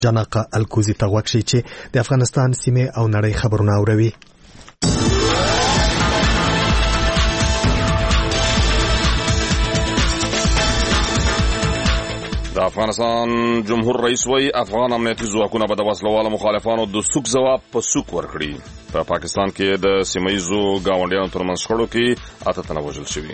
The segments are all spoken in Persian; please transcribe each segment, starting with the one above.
جناقه الکوزي ته غوږ شئ چې د افغانستان سیمې او نړۍ خبرونه اوروي. د افغانستان جمهور رئیس وی افغان امنیتي ځواکونه به د وسلوالو مخالفانو د سوک ځواب په سوک ورکړي. په پاکستان کې د سیمه‌ییزو ګاونډیانو ترمنځ شخړو کې 8 تنه وژل شوي.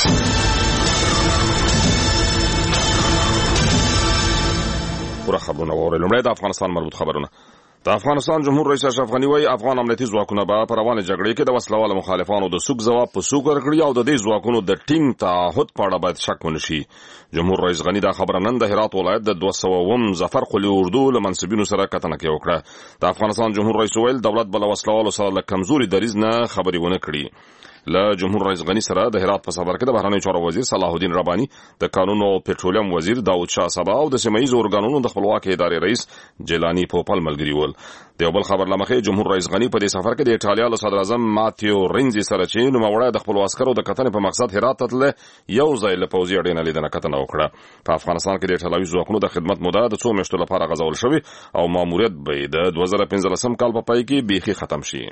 پوره خبرونه واورئ. لومړی د افغانستان مربوط خبرونه. د افغانستان جمهور رئیس اشرف غنی وی افغان امنیتي ځواکونه به په روانه جګړې کې د وسلوالو مخالفانو د سوک ځواب په سوک ورکړي او د دې ځواکونو د ټینګ تعهد په اړه باید شک ونشي. جمهور رئیس غنی دا خبره نن د هرات ولایت د 200 ظفر قلی اردو له منصبینو سره کتنه کې وکړه. د افغانستان جمهور رئیس ویل دولت بل وسلوالو سره له کمزوري دریځ نه خبرې ونه کړي. له جمهور رئیس غنی سره د هرات په سفر کې د بهرنیو چارو وزیر صلاح الدین ربانی، د قانون او پټرولیم وزیر داود شاه سبا او د سیمه‌ییزو ارګانونو د خپلواکۍ ادارې رئیس جیلانی پوپل ملګري ول. د یو بل خبر لمخې جمهور رئیس غنی په دې سفر کې د ایټالیا له صدر اعظم ماتیو رینزي سره چې نوموړی د خپلو عسکرو د کتنې په مقصد هرات ته تللی یو ځای له پوځي اډې نه لیدنه کتنه وکړه. په افغانستان کې د ایټالوي ځواکونو د خدمت موده د 2 میاشتو لپاره غځول شوې او ماموریت به د 2015 کال په پای کې بیخي ختم شي.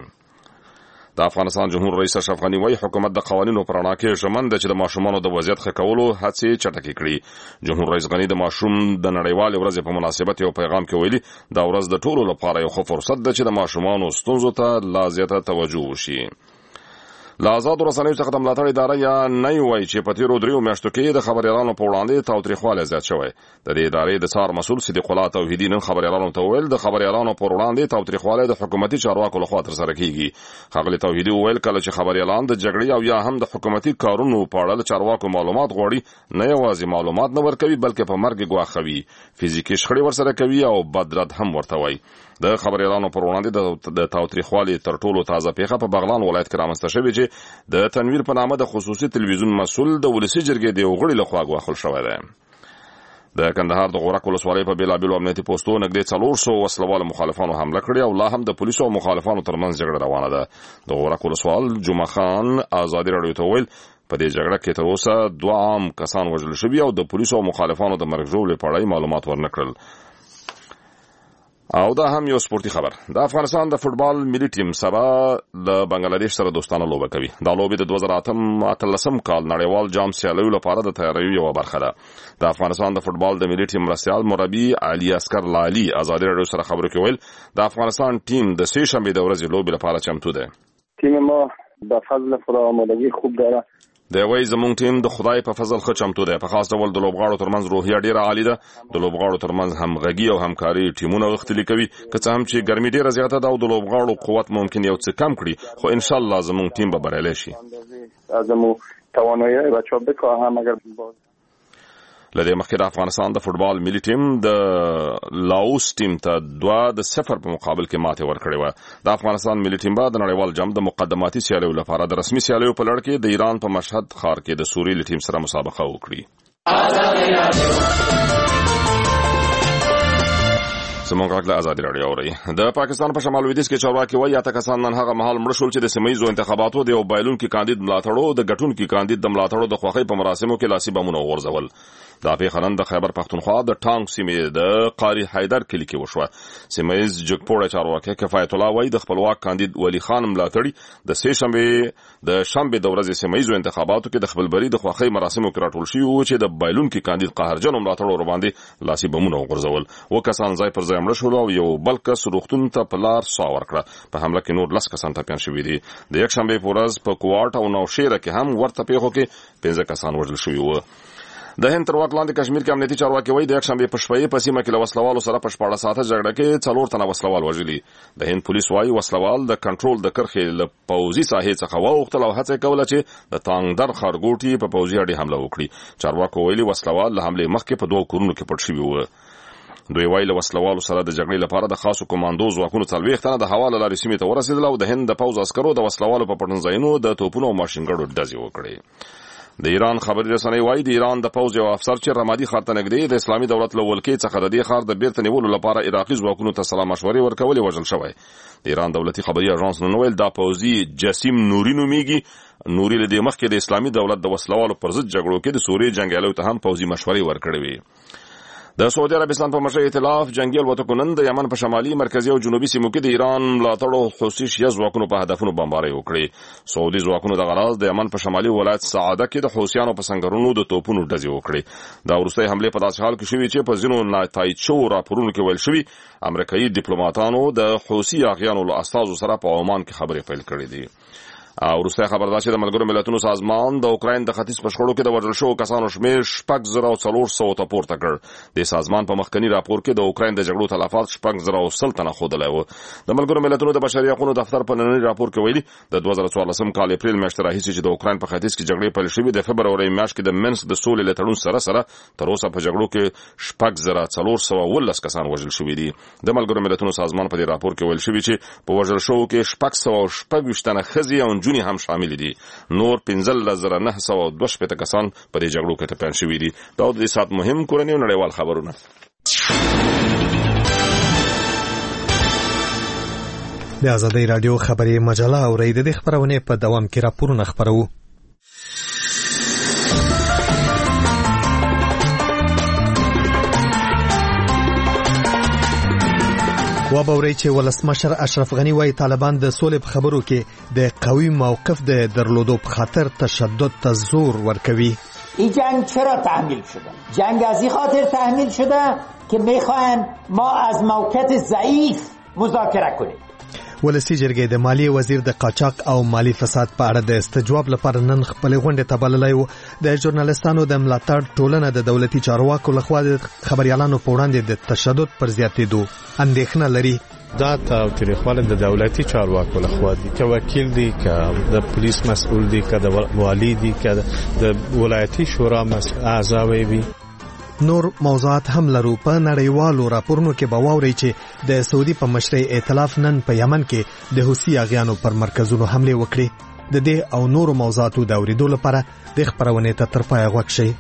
د افغانستان جمهور رئیس اشرف غنی وایي حکومت د قوانینو پر رڼا کې ژمن دی چې د ماشومانو د وضعیت ښه کولو هڅې چټکې کړي. جمهور رئیس غنی د ماشوم د نړیوالې ورځې په مناسبت یو پیغام کې ویلي دا ورځ د ټولو لپاره یو ښه فرصت دی چې د ماشومانو ستونزو ته لا زیاته توجه وشي. له آزادو رسنیو څخه د ملاتړ اداره یا نه وایي چې په تېرو 3 میاشتو کې د خبریالانو په وړاندې تاوتریخوالی زیات شوی. د دې ادارې د څار مسؤل صدیق الله توحیدي نن خبریالانو ته وویل د خبریالانو په وړاندې تاوتریخوالی د حکومتي چارواکو لخوا ترسره کیږي. ښاغلي توحیدي وویل کله چې خبریالان د جګړې او یا هم د حکومتي کارونو په اړه له چارواکو معلومات غواړي نه یوازې معلومات نه ورکوي بلکې په مرګ ګواښوي، فزیکي شخړې ورسره کوي او بدرد هم ورته وایي. د خبریالانو پر وړاندې د تاوتریخوالي تر ټولو تازه پیښه په بغلان ولایت کې رامنځته شوې چې د تنویر په نامه د خصوصي تلویزیون مسؤل د ولسي جرګې د یو غړي لخوا ګواښل شوی دی. د کندهار د غورک ولسوالۍ په بېلابېلو امنیتي پوستو نږدې 400 وسلوالو مخالفانو حمله کړې او لا هم د پولیسو او مخالفانو ترمنځ جګړه روانه ده. د غورک ولسوال جمعه خان ازادي راډیو ته ویل په دې جګړه کې تر اوسه 2 عام کسان وژل شوي او د پولیسو او مخالفانو د مرګ ژوبلې په اړه معلومات ورنکړل. او دا هم یو سپورتي خبر. د افغانستان د فوټبال ملي ټیم سبا د بنگلاديش سره دوستانه لوبه کوي. دا لوبه د 2018 کال نړیوال جام سیالیو لپاره د تیاریو یو برخه ده. د افغانستان د فوټبال د ملي ټیم مرستیال مربي علي اسکر لالي ازادي راډیو سره خبرو کې ویل د افغانستان ټیم د سه شنبه د ورځې لوبه لپاره چمتو ده. تیم ما د فضل خدا آمادگی خوب داره. د وای زمونږ ټیم د خدای په فضل ښه چمتو دی. په خاص ډول د لوبغاړو ترمنځ روحیه ډیره عالی ده. د لوبغاړو ترمنځ همغږي او همکاري ټیمونه غښتلي کوي. که څه هم چې ګرمي ډیره زیاته ده او د لوبغاړو قوت ممکن یو څه کم کړي خو ان شاء الله زمونږ ټیم به بریالی شي. ازمو توانایی بچا بکاهم اگر لدې مخکې د افغانستان د فوټبال ملي ټیم د لاوس ټیم ته 2-0 په مقابل کې ماته ورکړې و. د افغانستان ملي ټیم به د نړیوال جام د مقدماتي سیالیو لپاره د رسمي سیالیو په لړ کې د ایران په مشهد ښار کې د سوریې ټیم سره مسابقه وکړي. زموږ غږ له ازادي راډیو اورئ. د پاکستان په شمال لویدیځ کې چارواکي وایي 8 کسان نن هغه مهال مړه شول چې د سیمه‌ییزو انتخاباتو د یو بایلونکي کاندید ملاتړو د ګټونکي کاندید د ملاتړو د خوښۍ په مراسمو کې لاسي بمونه وغورځول. دا پیښه نن د خیبر پښتونخوا د ټانګ سیمې د قاری حیدر کلي کې وشوه. سیمه‌ییز جګپوړه چارواکي کفایت الله وایي د خپلواک کاندید ولی خان ملاتړي د سه شنبه د ورځې سیمه‌ییزو انتخاباتو کې د خپلبري د خوښۍ مراسمو کې راټول شوي وو چې د بایلونکي کاندید قهرجن ملاتړو ور باندې لاسي بمونه وغورځول. و کسان ځای پر ځای مړه شول او یو بل کس روغتون ته په لار ساه ورکړه. په حمله کې نور 10 کسان ټپیان شوي دي. د یک شنبه په ورځ په کوارټ او نوشیره کې هم ورته پیښو کې 15 کسان وژل شوي وو. د هند تر واک لاندې کشمیر کې امنیتي چارواکي وایي د یک شنبه په شپه په سیمه کې له وسلوالو سره په 14 ساعته جګړه کې 4 تنه وسلوال وژلي. د هند پولیس وایي وسلوال د کنټرول د کرښې له پوځي ساحې څخه واوښتل او هڅه کوله چې د تانګدر ښارګوټي په پوځي اډې حمله وکړي. چارواکو ویلي وسلوال له حملې مخکې په 2 کورونو کې پټ شوي وو. دوی وایي له وسلوالو سره د جګړې لپاره د خاصو کمانډو ځواکونو 40 تنه د هوا له لارې سیمې ته ورسېدل او د هند د پوځ عسکرو د وسلوالو په پټنځایونو د توپونو او ماشینګړو ډزې وکړې. د ایران خبري رسنۍ وایي د ایران د پوځ یو افسر چې رمادي ښار ته نږدې د اسلامي دولت له ولکې څخه د دې ښار د بیرته نیولو لپاره عراقي ځواکونو ته سلا مشورې ورکولې وژل شوی. د ایران دولتي خبري اژانس نن ویل دا پوځي جسیم نوري نومیږي. نوري له دې مخکې د اسلامي دولت د وسلوالو پر ضد جګړو کې د سوریې جنګیالیو ته هم پوځي مشورې ورکړې وې. د سعودي عربستان په مشر ائتلاف جنگي الوتکو د یمن په شمالي مرکزي او جنوبي سیمو کې د ایران ملاتړو حوثي شیعه ځواکونو په هدفونو بمبارۍ وکړې. سعودي ځواکونو د غراز د یمن په شمالي ولایت سعاده کې د حوثیانو په سنگرونو د توپونو ډزې وکړې. دا وروستۍ حمله په داسې حال کې شوې چې په ځینو ناتایج شوو راپورونو کې ویل شوي امریکایي ډیپلوماټانو د حوثي اغیانو له استازو سره په عمان کې خبرې پیل کړې دي. وروسته خبر ده چې د ملګرو ملتونو سازمان د اوکراین د ختیځ په شخړو کې د وژل شوو کسانو شمېر 6,400 ته پورته کړ. د سازمان په مخکنی راپور کې د اوکراین د جګړو تلفات 6,000 تنه ښودلی و. د ملګرو ملتونو د بشري حقوقو دفتر په ننني راپور کې ویلي د 2014 کال اپریل میاشتې راهیسې چې د اوکراین په ختیځ کې جګړې پیل شوې، د فبرورۍ میاشت کې د منسک د سولې له تړون سره تر اوسه په جګړو کې 6,419 کسان وژل شوي دي. د ملګرو ملتونو سازمان په دې راپور کې ویل شوي چې په وژل شوو کې 626 تنه ښځې او نجونې هم شامل دي. نور 15,922 کسان په دې جګړو کې ټپیان شوي دي. دا د دې سات مهم کورني او نړیوال خبرونه. د آزادۍ رادیو خبري مجله اورئ. د دې خبرونه په دوام کې راپورونه خبرو. وبوري چې ولسمشر اشرف غنی وايي طالبان د سولې په خبرو کې د قوي موقف د درلودو په خاطر تشدد ته زور ورکوي. این جنگ چرا تحمیل شده؟ جنگ از این خاطر تحمیل شده که میخواهند ما از موقعیت ضعیف مذاکره کنیم. ولسی جرګې د مالیې وزیر د قاچاق او مالی فساد په اړه د استجواب لپاره نن خپل غونډه تبللای و. د ژورنالیستانو د ملاتړ ټولنه د دولتي چارواکو لخوا د خبريالانو په وړاندې د تشدد پر زیاتېدو اندېښنه لري. دا تاوتریخواله د دولتي چارواکو لخوا دي، که وکیل دي، که د پولیس مسؤل دي، که د والی دي، که د ولایتي شورا اعضاوي وي. نور موضوعات هم لرو. په نړیوالو راپورونو کې به واورئ چې د سعودي په مشرۍ ائتلاف نن په یمن کې د حوثي اغیانو پر مرکزونو حمله وکړې. د دې او نورو موضوعاتو د اوریدو لپاره د خبرونې ته تر پایه غوږ شئ.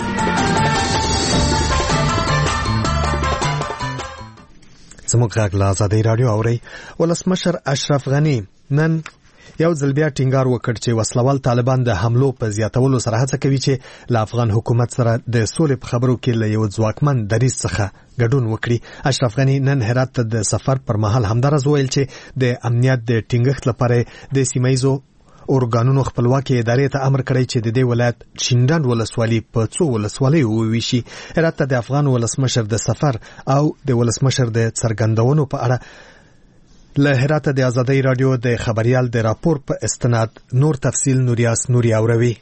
زموږ غږ له آزادۍ رادیو اورئ. ولسمشر اشرف غنی نن یو ځل بیا ټینګار وکړ چې وسلوال طالبان د حملو په زیاتولو سره هڅه کوي چې له افغان حکومت سره د سولې په خبرو کې له یو ځواکمن دریځ څخه ګډون وکړي. اشرف غنی نن هرات ته د سفر پر مهال همدارس ویل چې د امنیت د ټینګښت لپاره د سیمایزو اورګانونو خپلواکي ادارې ته امر کړی چې د دې ولایت شینډان ولسوالي په څو ولسوالیو وویشي. هرات ته د افغان ولسمشر د سفر او د ولسمشر د څرګندونو په اړه له هرات د آزادۍ رادیو د خبريال د راپور په استناد نور تفصیل نوریاس نوري اوروي.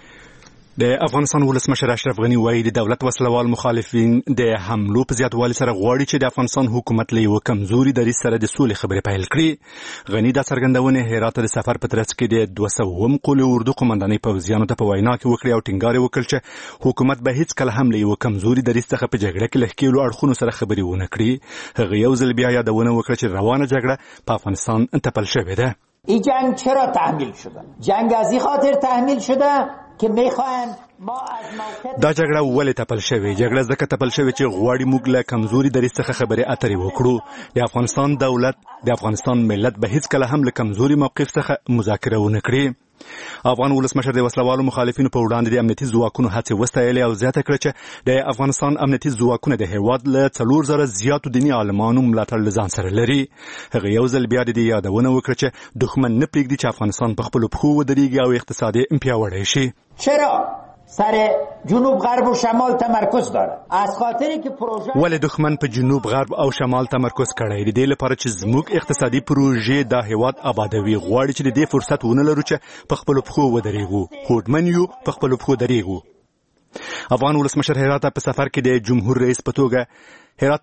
د افغانستان ولسمشر اشرف غنی وایي د دولت وسلوال مخالفین د حملو په زیاتوالي سره غواړي چې د افغانستان حکومت له یو کمزوري دریځ سره د سولې خبرې پیل کړي. غنی دا څرګندونه هرات د سفر په ترڅ کې د 200 قول اردو قومندانۍ پوځیانو ته په وینا کې وکړي او ټینګار وکړ چې حکومت به هیڅ کله هم له یو کمزوري دریځ څخه په جګړه کې له ښکېلو اړخونو سره خبرې ونه کړي. هغه یو ځل بیا یادونه وکړه چې روانه جګړه په افغانستان تپل شوې ده. این جنگ چرا تحمیل شده؟ جنگ از این خاطر تحمیل شده که میخواهند دا جګړه ولې تپل شوې؟ جګړه ځکه تپل شوې چې غواړي موږ له کمزوري دریځ څخه خبرې اترې وکړو. د افغانستان دولت، د افغانستان ملت به هیڅ کله هم له کمزوري موقف څخه مذاکره ونه کړي. افغان ولسمشر د وسلوالو مخالفینو په وړاندې د امنیتي ځواکونو هڅې وستایلې او زیاته کړه چې د افغانستان امنیتي ځواکونه د هیواد له 4,000 زیاتو دیني عالمانو ملاتړ له ځان سره لري. هغه یو ځل بیا د دې یادونه وکړه چې دښمن نه پرېږدي چې افغانستان په خپلو پښو ودرېږي او اقتصادي پیاوړی شي. چرا سر جنوب غرب و شمال تمرکز داره؟ از خاطری که پروژه ولې دښمن په جنوب غرب او شمال تمرکز کړی دی؟ د لپاره چې زموږ اقتصادي پروژې د هیواد آبادوي. غواړي چې د دې فرصت ونه لرو چې په خپل پښو ودرېږو. هوډمن یو په خپل پښو درېږو. افغان ولسمشر هرات په سفر کې د جمهور رئیس په توګه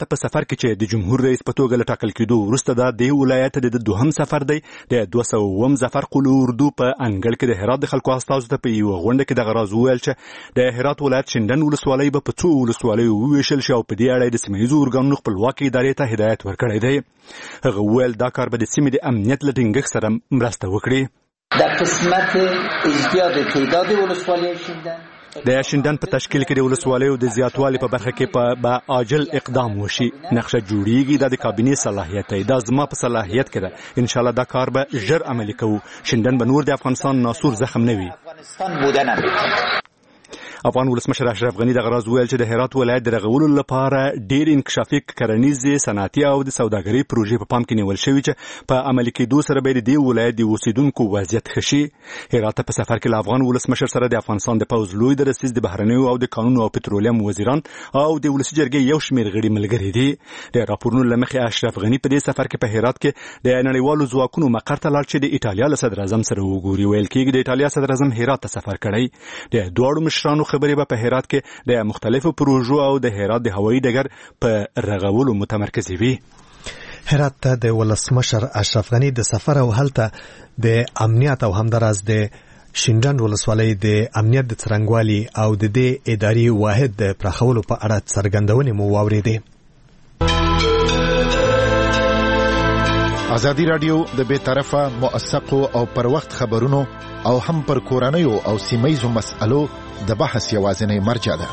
له ټاکل کېدو وروسته دا د ولایت د دوهم سفر دی. د 200 ظفر قول اردو په انګړ کې د هرات د خلکو استازو ته په یو غونډه کې د غراز ویل چې د هرات ولایت شینډن ولسوالۍ به په څو ولسوالیو وویشل شي او په دې اړه د سیمه‌ییزو ارګانونو خپلواکي ادارې ته هدایت ورکړی دی. هغه ویل دا کار به د سیمې د امنیت له ټینګښت سره مرسته وکړي. در قسمت ازدیاد تعداد ولسوالی شینډن د شینډن په تشکیل کې د ولسوالیو د زیاتوالي په برخه کې به عاجل اقدام وشي. نقشه جوړیږي، دا د کابینې صلاحیت دی، دا زما په صلاحیت کې ده. ان شاء الله دا کار به ژر عملي کوو. شینډن به نور د افغانستان ناسور زخم نه وي. افغان ولسمشر اشرف غنی د غراز ویل چې د هرات ولایت د رغولو لپاره ډیر انکشافي کرنیزې صنعتي او د سوداګرۍ پروژې په پام کې نیول شوی چې په عملي کېدو سره به د ولایت د اوسیدونکو وضعیت ښه شي. هرات په سفر کې له افغان ولسمشر سره د افغانستان د پوځ لوی درسیز د بهرنیو او د قانون او پټرولیم وزیران او د ولسي جرګې یو شمېر غړي ملګري دي. د راپورونو له مخې اشرف غنی په دې سفر کې په هرات کې د نړیوالو ځواکونو مقر ته لاړ چې د ایټالیا له صدر اعظم سره وګوري. ویل کېږي د ایټالیا صدر اعظم هرات ته سفر کړی. د دواړو مشرانو خبرې به په هرات کې د مختلفو پروژو او د هرات د هوایي ډګر په رغولو متمرکز وي. هرات ته د ولسمشر اشرف غنی د سفر او هلته د امنیت او همداراز د شینډنډ ولسوالۍ د امنیت د څرنګوالي او د دې اداري واحد د پراخولو په اړه څرګندونې مو واورېدې. ازادي راډیو د بې طرفه موثقو او پر وخت خبرونو او هم پر کورنیو او سیمه‌یزو مسألو د بحث یوازینی مرجع ده.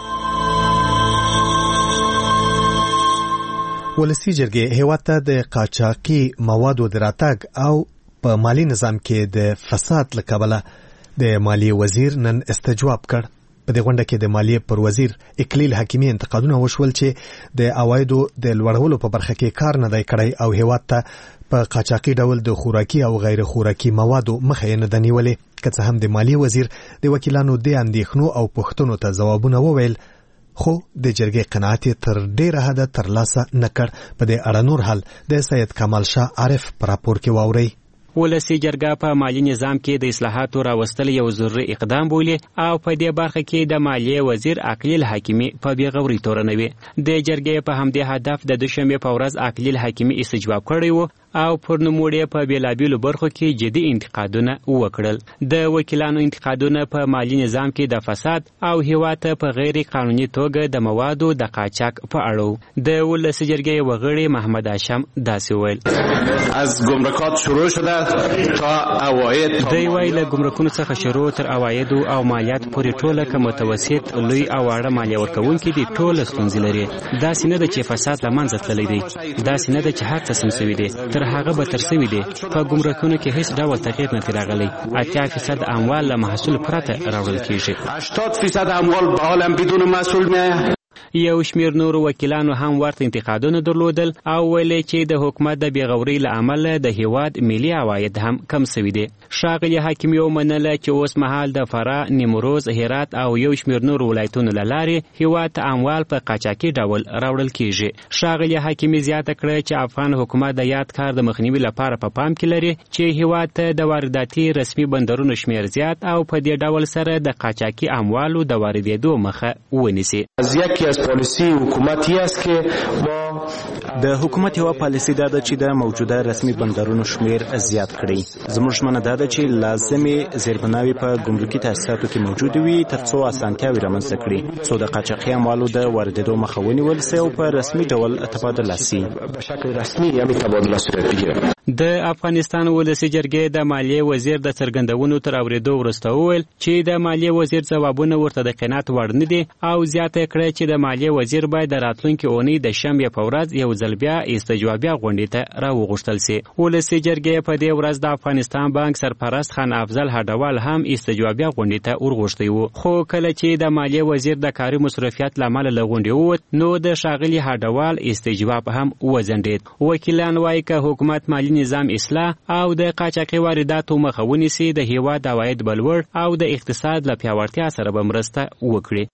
ولسي جرګې هیواد ته د قاچاقي موادو د راتګ او په مالی نظام کې د فساد له کبله د مالیې وزیر نن استجواب کړ. په دې غونډه کې د مالیې پر وزیر اکلیل حکیمي انتقادونه وشول چې د عوایدو د لوړولو په برخه کې کار نه دی کړی او هیواد ته په قاچاقي ډول د خوراکي او غیر خوراکي موادو مخه یې نه ده نیولې. که څه هم د مالیې وزیر د وکیلانو د اندېښنو او پوښتنو ته ځوابونه وویل، خو د جرګې قناعت تر ډیره حده ترلاسه نه کړ. په دې اړه نور حال د سید کمال شاه عارف په راپور کې واورئ. ولسي جرګه په مالی نظام کې د اصلاحاتو راوستل یو ضروري اقدام بولي او په دې برخه کې د مالیې وزیر اکلیل حکیمي په بیغوري تورنوي. د جرګې په همدې هدف د دوشنبه په ورځ اکلیل حکیمي استجواب کړی و او پر نوموړي په بیلابیلو برخو کې جدي انتقادونه وکړل. د وکیلانو انتقادونه په مالی نظام کې د فساد او هیواد په غیر قانوني توګه د موادو د قاچاق په اړه د ولسي جرګې وغړي محمد هاشم داسې ویل. از گمرکات شروع شده تا عواید دوی وایي له ګمرکونو څخه شروع تر عوایدو او مالیات پورې ټوله که متوسط لوی او واړه مالیه ورکوونکي دي ټوله ستونزې لري. داسې نه ده چې فساد له منځه تللی دی، داسې نه ده چې هر څه سم سوي دي، تر هغه به تر سوي دي. په ګمرکونو کې هیڅ ډول تغییر نه دی راغلی. 80% اموال له محصول پرته راوړل کیږي. 80% اموال به عالم بدون مسئول میه. یو شمیر نور وکیلانو هم ورته انتقادونه درلودل او ویل چې د حکومت د بیغوري له امله د هیواد ملي عواید هم کم سوي دي. ښاغلي حکیمي ومنله چې اوس مهال د فراه، نیمروز، هرات او یو شمیر نور ولایتونو له لارې هیواد ته اموال په قاچاقي ډول راوړل کیږي. ښاغلي حکیمي زیاته کړه چې افغان حکومت د یاد کار د مخنیوي لپاره په پام کې لري چې هیواد ته د وارداتي رسمي بندرونو شمیر زیات او په دې ډول سره د قاچاقي اموالو د واردېدو مخه ونیسي. پالیسی حکومتی است که با د حکومت یو پالیسی دا چې د موجوده رسمي بندرونو شمیر زیات کړي. زموږ ژمنه دا ده چې لازمي زیربناوي په ګمرکي تاسیساتو کې موجود وي ترڅو اسانتیاوي رامنځته کړي څو د قاچاقي اموالو د واردېدو مخه ونیول سي او په رسمي ډول تبادله سي. به شکل رسمي یعنی تبادله صورت بگیره. د افغانستان ولسي جرګې د مالیې وزیر د څرګندونو تر اورېدو وروسته وویل چې د مالیې وزیر ځوابونه ورته د قناعت وړ نه دي او زیاته کړه چې د مالیې وزیر باید د راتلونکي اونۍ د شنبې په ورځ یو ځل بیا استجوابیه غونډې ته راوغوښتل سي. ولسي جرګې په دې ورځ د افغانستان بانک سرپرست خان افضل هډوال هم استجوابیه غونډې ته ورغوښتی و، خو کله چې د مالیې وزیر د کاري مصرفیت له امله له غونډې ووت نو د ښاغلي هډوال استجواب هم وځنډېد. وکیلان وایي که حکومت مالی نظام اصلاح او د قاچاقي وارداتو مخه ونیسي د هیواد عواید بلوړ او د اقتصاد له پیاوړتیا سره به مرسته وکړي.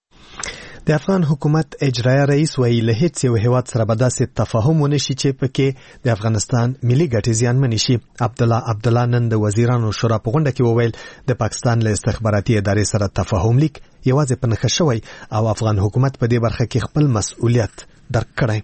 د افغان حکومت اجرایه رئیس ویلي له هیڅ یو هیواد سره به داسې تفاهم ونه شي چې پکې د افغانستان ملي ګټې زیانمنې شي. عبدالله نن د وزیرانو شورا په غونډه کې وویل د پاکستان له استخباراتي ادارې سره تفاهم لیک یوازې په نښه شوی او افغان حکومت په دې برخه کې خپل مسؤلیت درک کړی.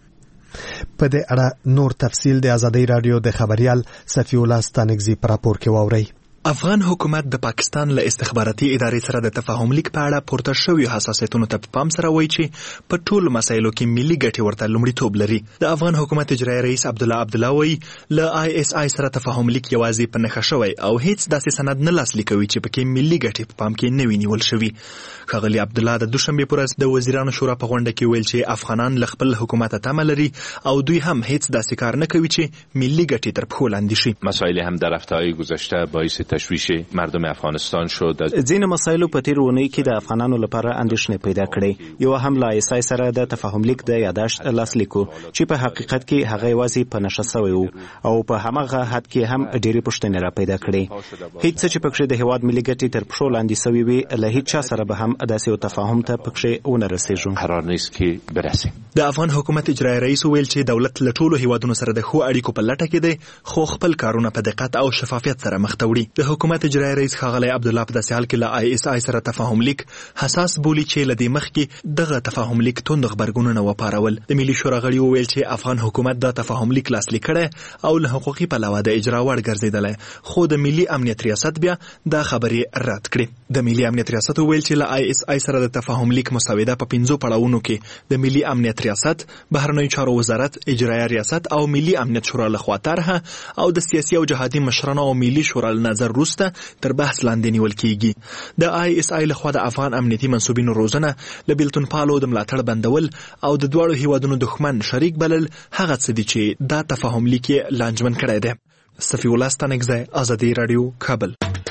په دې اړه نور تفصیل د ازادي رادیو د خبريال صفی الله ستانکزي پر راپور کې واورئ. افغان حکومت د پاکستان له استخباراتي ادارې سره د تفاهم لیک په اړه پورته شویو حساسیتونو ته په پام سره وایي چې په ټولو مسایلو کې ملي ګټې ورته لومړیتوب لري. د افغان حکومت اجرایي رئیس عبدالله وایي له ISI سره تفاهم لیک یوازې په نښه شوی او هیڅ داسې سند نه لاسلیک کوي چې پکې ملي ګټې په پام کې نه وي نیول شوي. ښاغلي عبدالله د دوشنبې پر ورځ د وزیرانو شورا په غونډه کې ویل چې افغانان له خپل حکومت تمه لري او دوی هم هیڅ داسې کار نه کوي چې ملي ګټې تر پښو لاندې شي. مسائل هم در هفته‌های گذشته باعث تشویش مردم افغانستان شد. ځینې مسایلو په تیر ونې کې د افغانانو لپاره اندېښنې پیدا کړې. یو هم لا ایسای سره د تفاهم لیک د یاداشت لاسلیک چې په حقیقت کې هغه یوازې په نشه شوی و او په همغه حد کې هم ډېرې پوښتنې را پیدا کړې. هیڅ څه چې پکې د هیواد ملي ګټې تر پښو لاندې سوي وي له هیڅ چا سره به هم داسې یو تفاهم ته پکې ونه رسېږو. قرار نیست که برسیم. د افغان حکومت اجرایي رئیس ویل چې دولت له ټولو هیوادونو سره د ښو اړیکو په لټه کې دی خو خپل کارونه په دقت او شفافیت سره مخ ته وړي. د حکومت اجرایي رئیس ښاغلی عبدالله په داسې حال کې له آی اس آی سره تفاهم لیک حساس بولي چې له دې مخکې دغه تفاهم لیک توند غبرګونونه وپارول. د ملي شورا غړي وویل چې افغان حکومت دا تفاهم لیک لاسلیک کړی او له حقوقي پلوه د اجرا وړ ګرځېدلی، خو د ملي امنیت ریاست بیا دا خبرې رد کړې. د ملي امنیت ریاست وویل چې له آی اس آی سره د تفاهم لیک مسوده په 5 پړاوونو کې د ملي امنیت ریاست، بهرنیو چارو وزارت، اجرایي ریاست او ملي امنیت شورا لخوا طرحه او د سیاسي او جهادي مشرانو او ملي شورا له نظر وروسته تر بحث لاندې نیول کیږي. د آی اس آی لخوا د افغان امنیتي منسوبینو روزنه، له بیلتونپالو د ملاتړ بندول او د دواړو هیوادونو دښمن شریک بلل هغه څه دي چې دا تفاهم لیک یې لانجمن کړی دی. صفی الله ستانکزی، ازادي رادیو، کابل.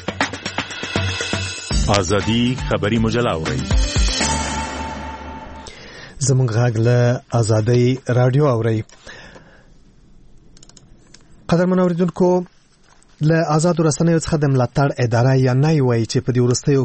ازادي خبري مجله اورئ. زمونږ غږ له ازادي رادیو اورئ. قدرمن اوریدونکو، له آزادو رسنیو څخه د ملاتړ اداره یا نای وایي چې په دې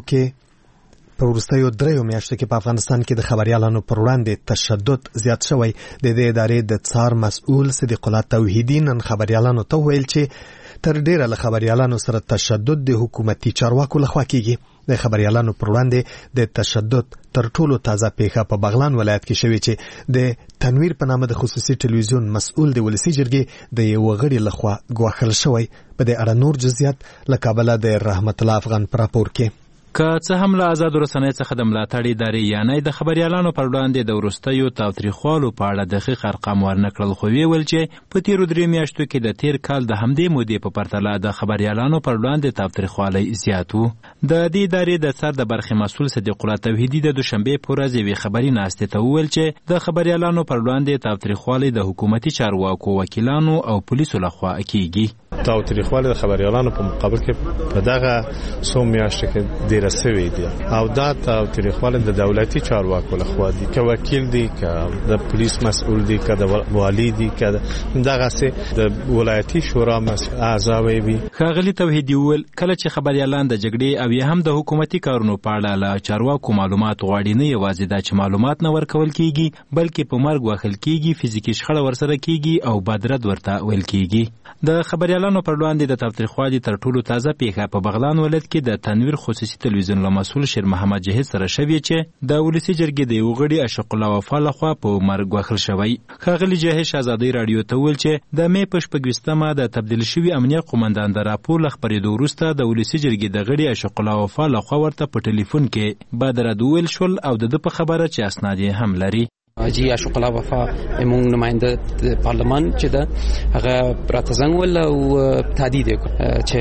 وروستیو 3 میاشتو کې په افغانستان کې د خبريالانو پر وړاندې تشدد زیات شوی. د دې ادارې د څار مسؤل صدیق الله توحیدی نن خبريالانو ته ویل چې تر ډیره له خبريالانو سره تشدد د حکومتي چارواکو لخوا کیږي. د خبريالانو پر وړاندې د تشدد تر ټولو تازه پیښه په بغلان ولایت کې شوې چې د تنویر په نامه د خصوصي ټلویزیون مسؤل د ولسی جرګې د یو غړي لخوا ګواښل شوی. په دې اړه نور جزئیات له کابل د رحمت الله افغان پر راپور کې. که څه هم له آزادو رسنیو څخه د ملاتړ ادارې یعنی د خبريالانو پر وړاندې د وروستیو تاوتریخوالو په اړه دقیق ارقام ورنکړل، خو ویل چې په تیرو 3 میاشتو کې د تیر کال د همدې مودې په پرتله د خبريالانو پر وړاندې تاوتریخوالی زیات و. د دې ادارې د څار د برخې مسؤل صدیق الله توحیدی د دوشنبه په ورځ یوې خبري ناستې ته وویل چې د خبريالانو پر وړاندې تاوتریخوالی د حکومتي چارواکو، وکیلانو او پولیسو لخوا کیږي. تاوتریخوالی د خبريالانو په مقابل کې په دغه څو میاشتو کې ډېر سوي دي او دا تاوتریخوالی د دولتي چارواکو لخوا دي، که وکیل دي، که د پولیس مسؤل دي، که د والی دي، که دغه سه د ولایتي شورا اعضا وي. ښاغلي توحیدی وویل کله چې خبريالان د جګړې او یا هم د حکومتي کارونو په اړه له چارواکو معلومات غواړي، نه یوازې دا چې معلومات نه ورکول کیږي بلکې په مرګ وهل کیږي، فزیکي شخړه ورسره کیږي او بدرد ورته ویل کیږي. د خبريالانو پر وړاندې د تاوتریخوالي تر ټولو تازه پیښه په بغلان ولایت کې د تنویر خصوصي ټلویزیون له مسؤل شیر محمد جهید سره شوې چې د ولسی جرګې د یو غړي اشق الله وفا لخوا په مرګ وهل شوی. ښاغلي جهید ازادي رادیو ته ویل چې د مې په 26مه د تبدیل شوی امنیه قومندان د راپور خبرېدو وروسته د ولسی جرګې د غړي اشق الله وفا لخوا ورته په ټلیفون کې بدرد ویل شول او د په خبره چې اسناد هم لري. حاجی اشق الله وفا مونږ نماینده پارلمان چې دا هغه راته زنګ ول او تهدید چې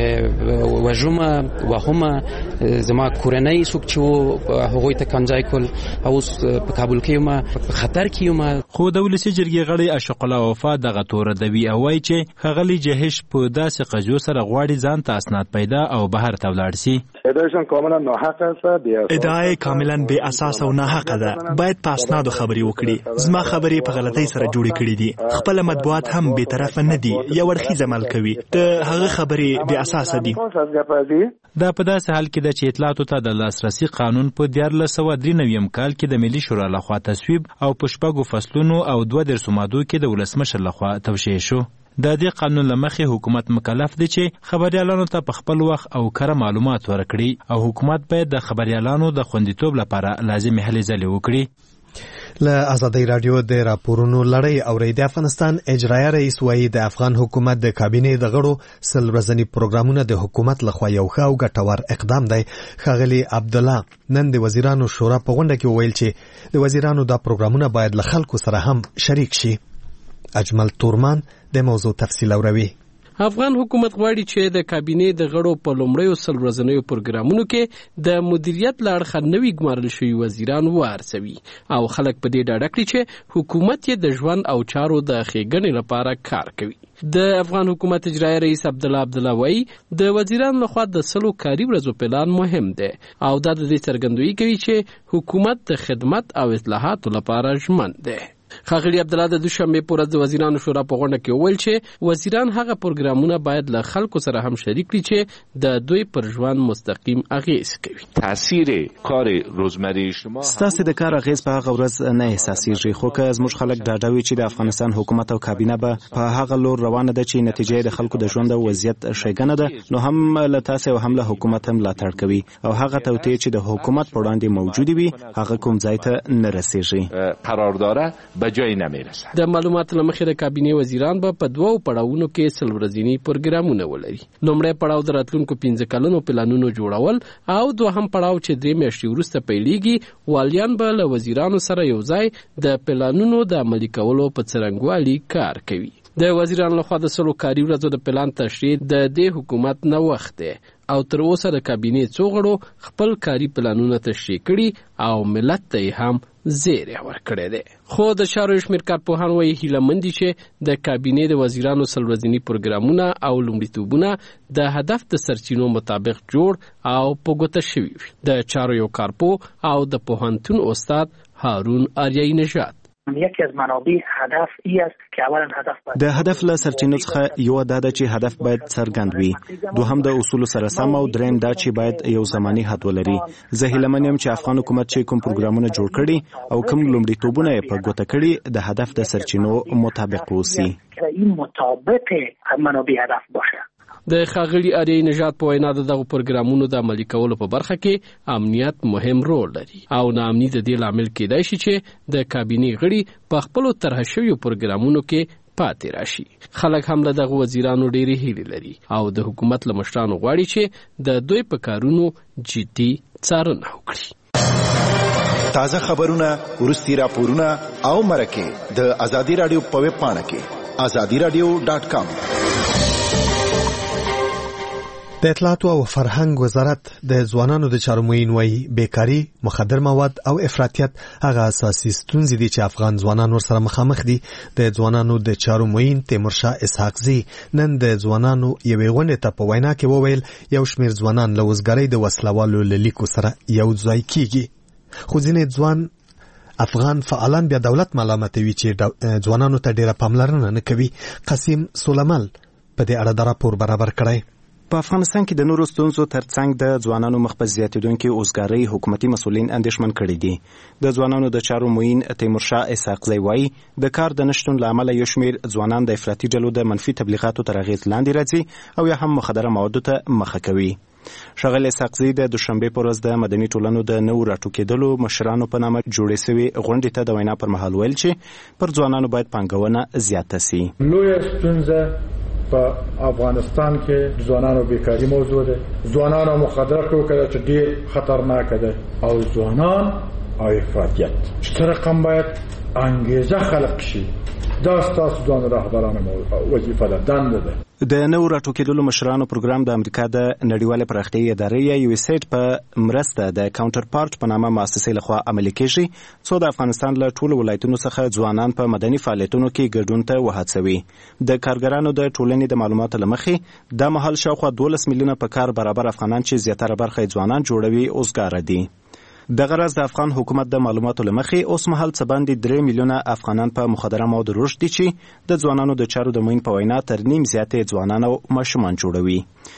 وژمه وهمه زما کورنۍ څوک چې هغوی ته کنځای کول او په کابل کې ما په خطر کې ما. خو د ولسی جرګې غړي اشق الله وفا دغه تور دوی او وای چې ښاغلي جهش په داسې قضیو سره غواړي ځان ته اسناد پیدا او بهر ته ولاړ شي. ادعای کاملا بے اساس او ناحقه ده. باید په اسنادو خبري وکړي. زما خبرې په غلطۍ سره جوړې کړې دي. خپل مطبوعات هم به طرف نه دي، یا ورخیز عمل کوي. د هغه خبرې بے اساس دي. دا په داسې حال کې د چې اطلاعاتو ته د لاسرسي قانون په 1993 کال کې د ملي شورا لخوا تصویب او په 6 فصلونو او 2 مادو کې د ولسمشر لخوا توشیح شو. د دې قانون لمخې حکومت مکلف دی چې خبريالانو ته په خپل وخت او کره معلومات ورکړي او حکومت باید د خبريالانو د خوندیتوب لپاره لازمي هلې ځلې وکړي. له ازادي رادیو د راپورونو لړۍ اوري. د افغانستان اجرایي رئیس وایي د افغان حکومت د کابینې د غړو 100 ورځنی پروګرامونه د حکومت لخوا یو ښه او ګټور اقدام دی. ښاغلي عبدالله نن د وزیرانو شورا په غونډه کې وویل چې د وزیرانو دا پروګرامونه باید له خلکو سره هم شریک شي. اجمل تورمان د موضوع تفصیل اوروي. افغان حکومت غواړي چې د کابینې د غړو په لومړیو 100 ورځنیو پروګرامونو کې د مدیریت له اړخه نوي ګمارل شوي وزیران وارسوي او خلک په دې ډاډه کړي چې حکومت یې د ژوند او چارو د ښېګڼې لپاره کار کوي. د افغان حکومت اجرایي رئیس عبدالله وایي د وزیرانو لخوا د 100 کاري ورځو پلان مهم دی او دا د دې څرګندوي کوي چې حکومت د خدمت او اصلاحاتو لپاره ژمن دی. ښاغلي عبدالله د دوشنبې په ورځ د وزیرانو شورا په غونډه کې وویل چې وزیران هغه پروګرامونه باید له خلکو سره هم شریک کړي چې د دوی پر ژوند مستقیم اغیز کوي. تاثیر کار روزمره شما ستاسو د کار اغیز په هغه ورځ نه احساسېږي، خو که زموږ خلک ډاډه وي چې د افغانستان حکومت او کابینه به په هغه لور روانه ده چې نتیجه د خلکو د ژوند او وضعیت ښېګڼه ده، نو هم له تاسو او هم له حکومت هم ملاتړ کوي او هغه توطئې چې د حکومت په وړاندې موجود وي هغه کوم ځای ته نه رسیږي قرار داره به جای نمیرسه. د معلوماتو له مخې د کابینې وزیران به په 2 پړاوونو کې 100 ورځني پروګرامونه ولري. لومړی پړاو د راتلونکو 15 کلونو پلانونو جوړول او دوهم پړاو چې 3 میاشتې وروسته پیلېږي، والیان به له وزیرانو سره یو ځای د پلانونو د عملي کولو په څرنګوالي کار کوي. د وزیرانو لخوا د 100 کاري ورځو د پلان تشریح د دې حکومت نه وخت دی او تر اوسه د کابینې څو غړو خپل کاري پلانونه تشریح کړي او ملت ته هم زیری ورکړی دی. خو د چارو شمېر کارپوهان وایي هیله دي چې د کابینې د وزیرانو 100 ورځني پروګرامونه او لومړیتوبونه د هدف د سرچینو مطابق جوړ او په ګوته شوي وي. د چارو یو کارپوه او د پوهنتون استاد هارون آریایی نژاد یکی از منابع هدف ای است که اولا هدف باید د هدف له سرچینو څخه یو دا ده چې هدف باید څرګند وي، دوهم د اصول سره سم او دریم دا چې باید یو زماني حد ولري. زه هیله من یم چې افغان حکومت چې کوم پروګرامونه جوړ کړي او کوم لومړیتوبونه یې په ګوته کړي د هدف د سرچینو مطابق اوسي. این مطابق منابع هدف باشه. د ښاغلي آریایی نژاد په وینا دغه پروګرامونو د عملي کولو په برخه کې امنیت مهم رول لري او ناامني د دې لامل کېدای شي چې د کابینې غړي په خپلو طرح شویو پروګرامونو کې پاتې راشي. خلک هم له دغه وزیرانو ډېرې هیلې لري او د حکومت له مشرانو غواړي چې د دوی په کارونو جدي څارنه وکړي. تازه خبرونه، وروستي راپورونه او مرکې د ازادي رادیو په ویب پاڼه کې azadiradio.com. د اطلاعاتو او فرهنګ وزارت د ځوانانو د چارو معین وایي بیکاری، مخدر مواد او افراطیت هغه اساسي ستونزې دي چې افغان ځوانان ورسره مخامخ دي. د ځوانانو د چارو معین تیمورشاه اسحاقزي نن د ځوانانو یوې غونډې ته په وینا کې وویل یو شمېر ځوانان له وزګرۍ د وسلوالو له لیکو سره یو ځای کیږي، خو ځینې ځوان افغان فعالان بیا دولت ملامتوي چې ځوانانو ته ډیره پاملرنه نه کوي. قاسم سولمل په دې اړه د راپور برابر کړی. په افغانستان کې د نورو ستونزو ترڅنګ د ځوانانو مخ په زیاتېدونکې اوزګارۍ حکومتي مسؤلین اندېښمن کړي دي. د ځوانانو د چارو معین تیمورشاه اسحاقزی وایي د کار د نشتون له امله یو شمېر ځوانان د افراطي ډلو د منفي تبلیغاتو تر اغېز لاندې راځي او یا هم مخدره موادو ته مخه کوي. ښاغلی اسحاقزي د دوشنبې په ورځ د مدني ټولنو د نوو راټوکېدلو مشرانو په نامه جوړې سوې غونډې ته د وینا پر مهال ویل چې پر ځوانانو باید پانګونه زیاته سي. لویه ستونزه په افغانستان کې ځوانانو بیکاری موضوع ده. ځوانانو مخدره ټوکه چې ډېر خطرناک ده او ځوانان او افراطیت چې رقم باید انګیزه خلق شي. دا ستاسو ځوان رهبرانو وظیفه ده، دنده ده. د نو راټوکېدلو مشرانو پروګرام د امریکا د نړیواله پراختیایي ادارې یو سیټ په مرسته د کاونټر پارت په نامه مؤسسې لخوا عملي کیږي، څو د افغانستان له ټولو ولایتونو څخه ځوانان په مدني فعالیتونو کې ګډون ته وهڅوي. د کارګرانو د ټولنې د معلوماتو له مخې د مهال شاوخوا 12 میلیونه په کار برابر افغانان چې زیاتره برخه ځوانان جوړوي اوسګاره دي. دغه راز د افغان حکومت د معلوماتو له مخې اوس مهال څه باندې 3 میلیونه افغانان په مخدره موادو روږدي چې د ځوانانو د چارو د معین په وینا تر نیم زیاتې ځوانان او ماشومان جوړوي.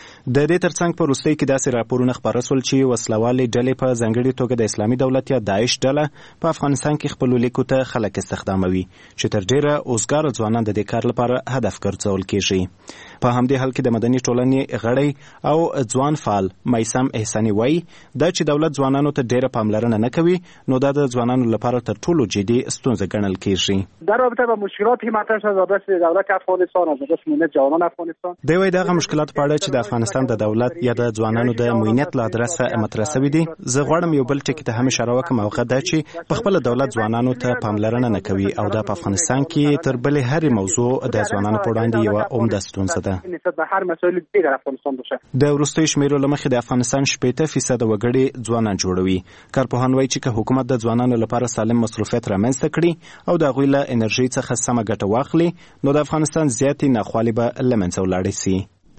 د دې ترڅنګ په وروستۍ کې داسې راپورونه خپاره سول چې وسلوالې ډلې په ځانګړې توګه د اسلامي دولت یا داعش ډله په افغانستان کې خپلو لیکو ته خلک استخداموي چې تر ډیره اوسګاره ځوانان د دې کار لپاره هدف ګرځول کیږي. په همدې حال کې د مدني ټولنې غړی او ځوان فعال میثم احساني وایي دا چې دولت ځوانانو ته ډیره پاملرنه نه کوي نو دا د ځوانانو لپاره تر ټولو جدي ستونزه ګڼل کیږي. در رابطه با مشکلاتی مطرح شده دولت افغانستان از دولت ملت جوانان افغانستان دوی دغه مشکلات په اړه چې د افغانستان افغانستان د دولت یا د ځوانانو د موینت له ادرسه مطرح شوی دي. زه غواړم یو بل ټکی ته هم اشاره وکړم، او هغه دا چې په خپل دولت ځوانانو ته پاملرنه نه کوي او دا په افغانستان کې تر بلې هرې موضوع د ځوانانو په وړاندې یوه عمده ستونزه ده. د وروستیو شمیرو له مخې د افغانستان 80% وګړي ځوانان جوړوي. کارپوهان وایي چې که حکومت د ځوانانو لپاره سالم مصروفیت رامنځته کړي او د هغوی له انرژۍ څخه سمه ګټه واخلي، نو د افغانستان زیاتې ناخوالې به له منځه ولاړې سي.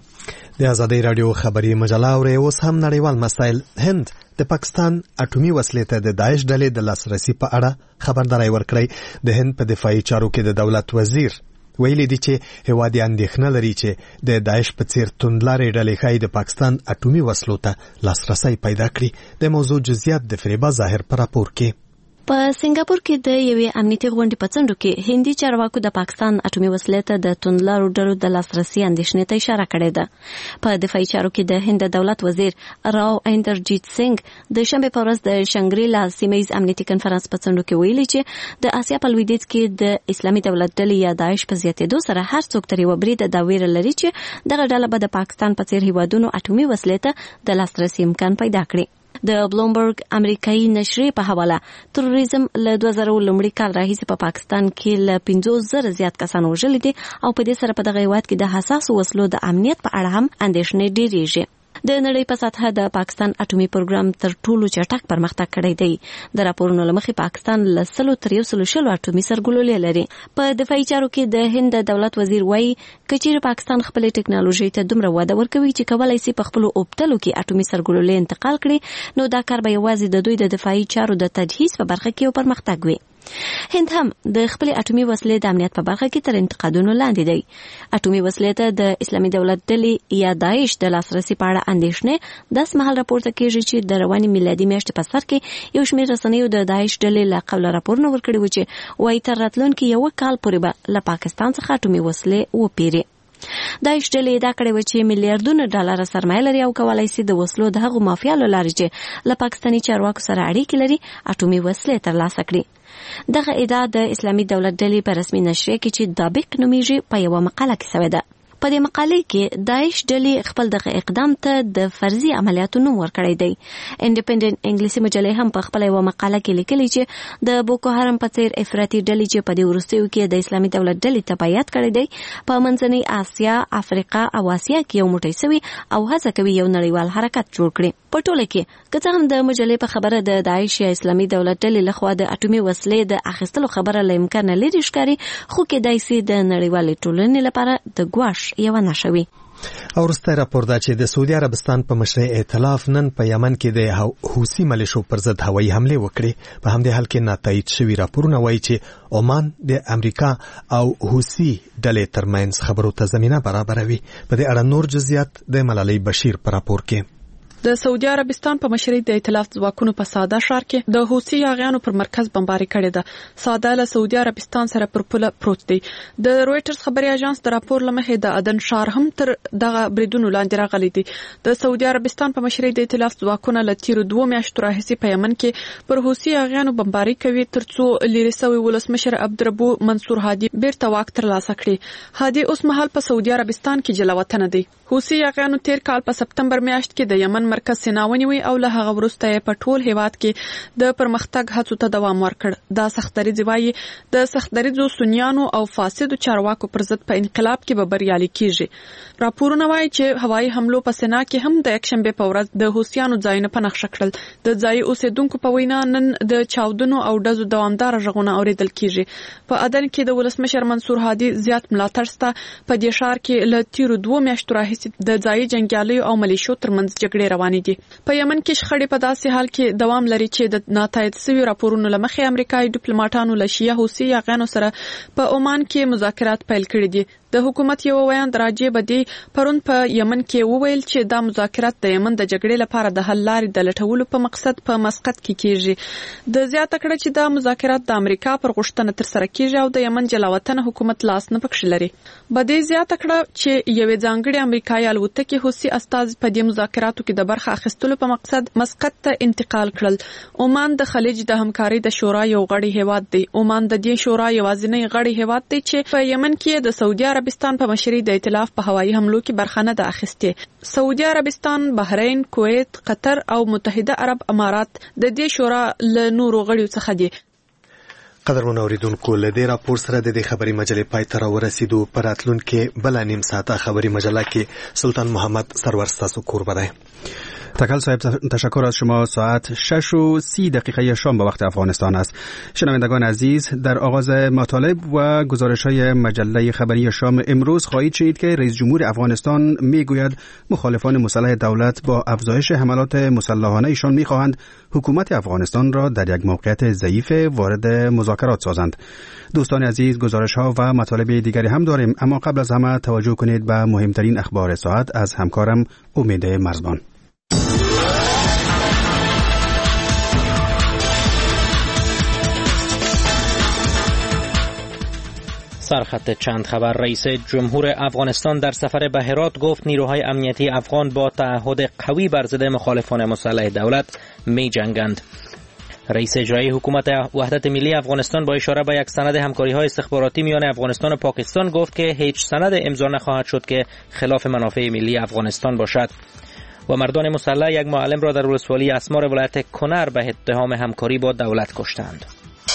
د ازادۍ راډیو خبري مجله اورئ. اوس هم نړیوال مسایل. هند د پاکستان اټومي وسلې ته د داعش ډلې د لاسرسي په اړه خبرداری ورکړی. د هند په دفاعي چارو کې د دولت وزیر ویلي دي چې هیواد یې اندېښنه لري چې د داعش په څیر توندلارې ډلې ښایي د پاکستان اټومي وسلو ته لاسرسی پیدا کړي. د موضوع جزئیات د فریبا ظاهر په راپور کې. په سنگاپور کې د یوې امنیتي غونډې په څنډو کې هندي چارواکو د پاکستان اټومي وسلې ته د توندلارو ډلو د لاسرسي اندېښنې ته اشاره کړې ده. په دفاعي چارو کې د هند دولت وزیر راو اندرجیت سنگ د شنبه په ورځ د شنګریلا سیمه‌یز امنیتي کنفرانس په څنډو کې ویلي چې د آسیا په لویدیځ کې د اسلامي دولت ډلې یا داعش په زیاتېدو سره هر څوک تر یوه بریده دا ویره لري چې دغه ډله به د پاکستان په څیر هیوادونو اټومي وسلې ته د لاسرسي امکان پیدا کړي. د بلومبرګ امریکایي نشریې په حواله تروریزم له 2000 لومړي کال راهیسې په پاکستان کې له 50,000 زیات کسان وژلي دي او په دې سره په دغه هیواد کې د حساسو وسلو د امنیت په اړه هم اندېښنې ډېرېږي. د نړۍ په سطحه د پاکستان اټومي پروګرام تر ټولو چټک پرمختګ کړی دی. د راپورونو له مخې پاکستان له 100 تر 160 اټومي سرګلولې لري. په دفاعي چارو کې د هند دولت وزیر وایي کچېرې پاکستان خپلې ټکنالوژي ته دومره وده ورکوي چې کولای شي په خپلو اوبتلو کې اټومي سرګلولې انتقال کړي، نو دا کار به یوازې د دوی د دفاعي چارو د تجهیز په برخه کې یو پرمختګ وي. هند هم د خپل اټومي وسلې د امنیت په برخه کې تر انتقادونو لاندې دی. اټومي وسلې ته د اسلامي دولت ډلې یا داعش د لاسرسي په اړه اندېښنې داس مهال راپورته کېږي چې د رواني میلادي میاشتې په سر کې یو شمېر رسنیو د داعش ډلې له قبله راپورونه ورکړي وو چې وایي تر راتلونکي یو کال پورې به له پاکستان څخه اټومي وسلې وپیري. داعش ډلې دا کړې و چې میلیارډونه ډالر سرمایه لري او کولای شي د وسلو د هغو مافیا له لارې چې له پاکستاني چارواکو سره اړیکې لري اټومي وسلې ترلاسه کړي. دغه ادعا د اسلامي دولت ډلې په رسمي نشریه کې چې دابق نومیږي په یوه مقاله کې شوې ده. په دې مقالې کې داعش ډلې خپل دغه اقدام ته د فرضي عملیاتو نوم ورکړی دی. انډیپندنت انګلیسي مجلې هم په خپل یوه مقاله کې لیکلي چې د بوکو حرم په څیر افراطي ډلې چې په دې وروستیو کې د اسلامي دولت ډلې تبعیت کړی دی په منځنۍ آسیا، افریقا او اسیا کې یو موټی سوي او هڅه کوي یو نړیوال حرکت جوړ کړي. په ټوله کې که څه هم د مجلې په خبره د داعش یا اسلامي دولت ډلې لخوا د اټومي وسلې د اخیستلو خبره له امکانه لرې ښکاري، خو کېدای شي د نړیوالې ټولنې لپاره د ګواښ یوه نښه وي. او وروستی راپور دا چې د سعودي عربستان په مشرۍ ائتلاف نن په یمن کې د حوثي ملیشو پر ضد هوایي حملې وکړې. په همدې حال کې ناتایید شوي راپورونه وایي چې عمان د امریکا او حوثي ډلې ترمنځ خبرو ته زمینه برابروي. په دې اړه نور جزئیات د ملالۍ بشیر په راپور کې. د سعودي عربستان په مشرۍ د ائتلاف ځواکونو په ساده ښار کې د حوثي یاغیانو پر مرکز بمباري کړې ده. ساده له سعودي عربستان سره پر پوله پروت دی. د رويټرز خبري اژانس د راپور لمخې د عدن ښار هم تر دغه بریدونو لاندې راغلی دی. د سعودي عربستان په مشرۍ د ائتلاف ځواکونه له تیرو 2 میاشتو راهیسې په یمن کې پر حوثي یاغیانو بمباري کوي ترڅو لری سوي ولسمشر عبدالربو منصور هادي بیرته واک ترلاسه کړي. هادي اوس مهال په سعودي عربستان کې جلاوطن دی. حوثي یاغیانو تیر کال په سپتمبر میاشت کې د یمن مرکز سینا ونیوي او له هغه وروسته په ټول هیواد کې د پرمختګ هڅو ته دوام ورکړ. دا سختدریځ وایي د سختدریځو سنیانو او فاسدو چارواکو پر ضد په انقلاب کې به بریالي کیږي. راپورونه وایي چې هوایي حملو په سینا کې هم د یکشنبه په ورځ د حوثیانو ځایونه په نښه کړل. د ځای اوسیدونکو په وینا نن د چاودنو او ډزو دوامدار غږونه اوریدل کیږي. په عدن کې د ولسمشر منصور هادي زیات ملاتړ سته. په دې ښار کې له تیرو 2 میاشتو راهیسې د ځای جنگیالیو او ملیشو ترمنځ جګړې روانې دي. په یمن کې شخړې په داسې حال کې دوام لري چې د ناتایید شوي راپورونو له مخې امریکایي ډیپلوماټانو له شیعه حوثي یاغیانو سره په عمان کې مذاکرات پیل کړي دي. د حکومت یو ویاند راجع بدی پرون په یمن کې وویل چې دا مذاکرات د یمن د جګړې لپاره د حل لارې د لټولو په مقصد په مسقط کې کیږي. د زیاته کړه چې دا مذاکرات د امریکا پر غوښتنه تر سره کیږي او د یمن جلاوطن حکومت لاس نه پکښ لري. بدی زیاته کړه چې یوې ځانګړې امریکایي الوتکې حوثي استاذ په دې مذاکراتو کې د برخه اخیستلو په مقصد مسقط ته انتقال کړل. عمان د خلیج د همکارۍ د شورا یو غړی هیواد دی. عمان د دې شورا یوازینی غړی هیواد دی چې په یمن کې د سعودي عربستان په مشرۍ د ائتلاف په هوایي حملو کې برخه نه ده اخیستې. سعودي عربستان، بحرین، کویت، قطر او متحده عرب امارات د دې شورا له نورو غړیو څخه دي. قدرمن اوریدونکو، له دې راپور سره د دې خبري مجلې پای ته راورسېدو. په راتلونکي بله نیم ساعته خبري مجله کې سلطان محمد سرور ستاسو کوربه دی. تکل صاحب، تشکر از شما. ساعت 6:30 شام به وقت افغانستان است. شنوندگان عزیز، در آغاز مطالب و گزارش‌های مجله خبری شام امروز خواهید شنید که رئیس جمهور افغانستان میگوید مخالفان مسلح دولت با افزایش حملات مسلحانه ایشان میخواهند حکومت افغانستان را در یک موقعیت ضعیف وارد مذاکرات سازند. دوستان عزیز، گزارش‌ها و مطالب دیگری هم داریم، اما قبل از همه توجه کنید به مهمترین اخبار ساعت از همکارم امید مرزبان. سرخط چند خبر. رئیس جمهور افغانستان در سفر به هرات گفت نیروهای امنیتی افغان با تعهد قوی بر ضد مخالفان مسلح دولت می جنگند. رئیس اجرایی حکومت وحدت ملی افغانستان با اشاره به یک سند همکاری‌های استخباراتی میان افغانستان و پاکستان گفت که هیچ سند امضا نخواهد شد که خلاف منافع ملی افغانستان باشد. و مردان مسلح یک معلم را در ولسوالی اسمار ولایت کنر به اتهام همکاری با دولت کشتند.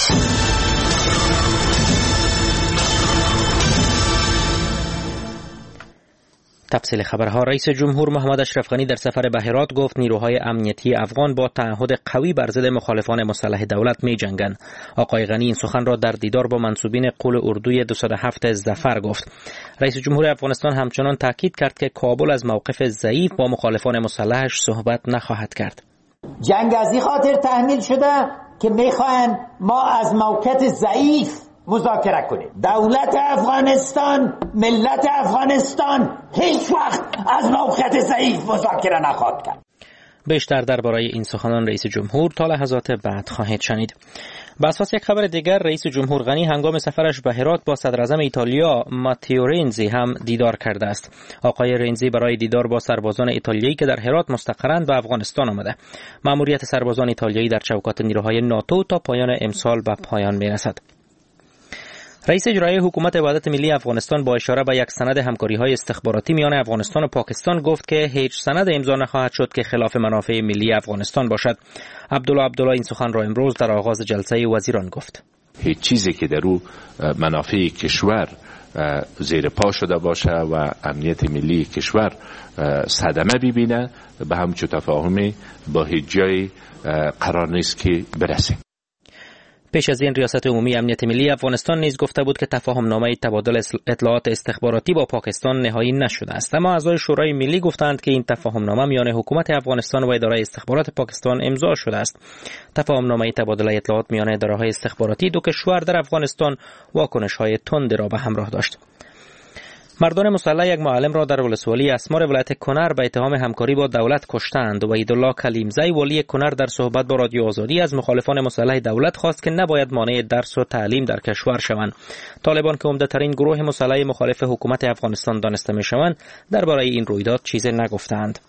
تفصیل خبرها. رئیس جمهور محمد اشرف غنی در سفر به هرات گفت نیروهای امنیتی افغان با تعهد قوی بر ضد مخالفان مسلح دولت می جنگند. آقای غنی این سخن را در دیدار با منسوبین قول اردوی 207 ظفر گفت. رئیس جمهور افغانستان همچنان تاکید کرد که کابل از موقف ضعیف با مخالفان مسلحش صحبت نخواهد کرد. جنگ از این خاطر تحمیل شده که میخواهند ما از موقف ضعیف مذاکره کنیم. دولت افغانستان، ملت افغانستان هیچ وقت از موقف ضعیف مذاکره نخواهد کرد. بیشتر درباره این سخنان رئیس جمهور تا لحظات بعد خواهید شنید. به اساس یک خبر دیگر، رئیس جمهور غنی هنگام سفرش به هرات با صدر اعظم ایتالیا ماتیو رنزی هم دیدار کرده است. آقای رنزی برای دیدار با سربازان ایتالیایی که در هرات مستقرند به افغانستان آمده. مأموریت سربازان ایتالیایی در چوکات نیروهای ناتو تا پایان امسال به پایان میرسد. رئیس اجرایی حکومت وحدت ملی افغانستان با اشاره به یک سند همکاری‌های استخباراتی میان افغانستان و پاکستان گفت که هیچ سند امضا نخواهد شد که خلاف منافع ملی افغانستان باشد. عبدالله این سخن را امروز در آغاز جلسه وزیران گفت. هیچ چیزی که در او منافع کشور زیر پا شده باشه و امنیت ملی کشور صدمه ببینه به همچون تفاهمی با هیچ جای قرار نیست که برسیم. پیش از این ریاست عمومی امنیت ملی افغانستان نیز گفته بود که تفاهم نامه تبادل اطلاعات استخباراتی با پاکستان نهایی نشده است، اما اعضای شورای ملی گفتند که این تفاهم نامه میان حکومت افغانستان و اداره استخبارات پاکستان امضا شده است. تفاهم نامه تبادل اطلاعات میان اداره‌های استخباراتی دو کشور در افغانستان واکنش‌های تند را به همراه داشت. مردان مسلح یک معلم را در ولسوالی اسمار ولایت کنر به اتهام همکاری با دولت کشتند و عیدالله کلیمزی والی کنر در صحبت با رادیو آزادی از مخالفان مسلح دولت خواست که نباید مانع درس و تعلیم در کشور شوند. طالبان که عمده‌ترین گروه مسلح مخالف حکومت افغانستان دانسته می‌شوند درباره این رویداد چیزی نگفتند.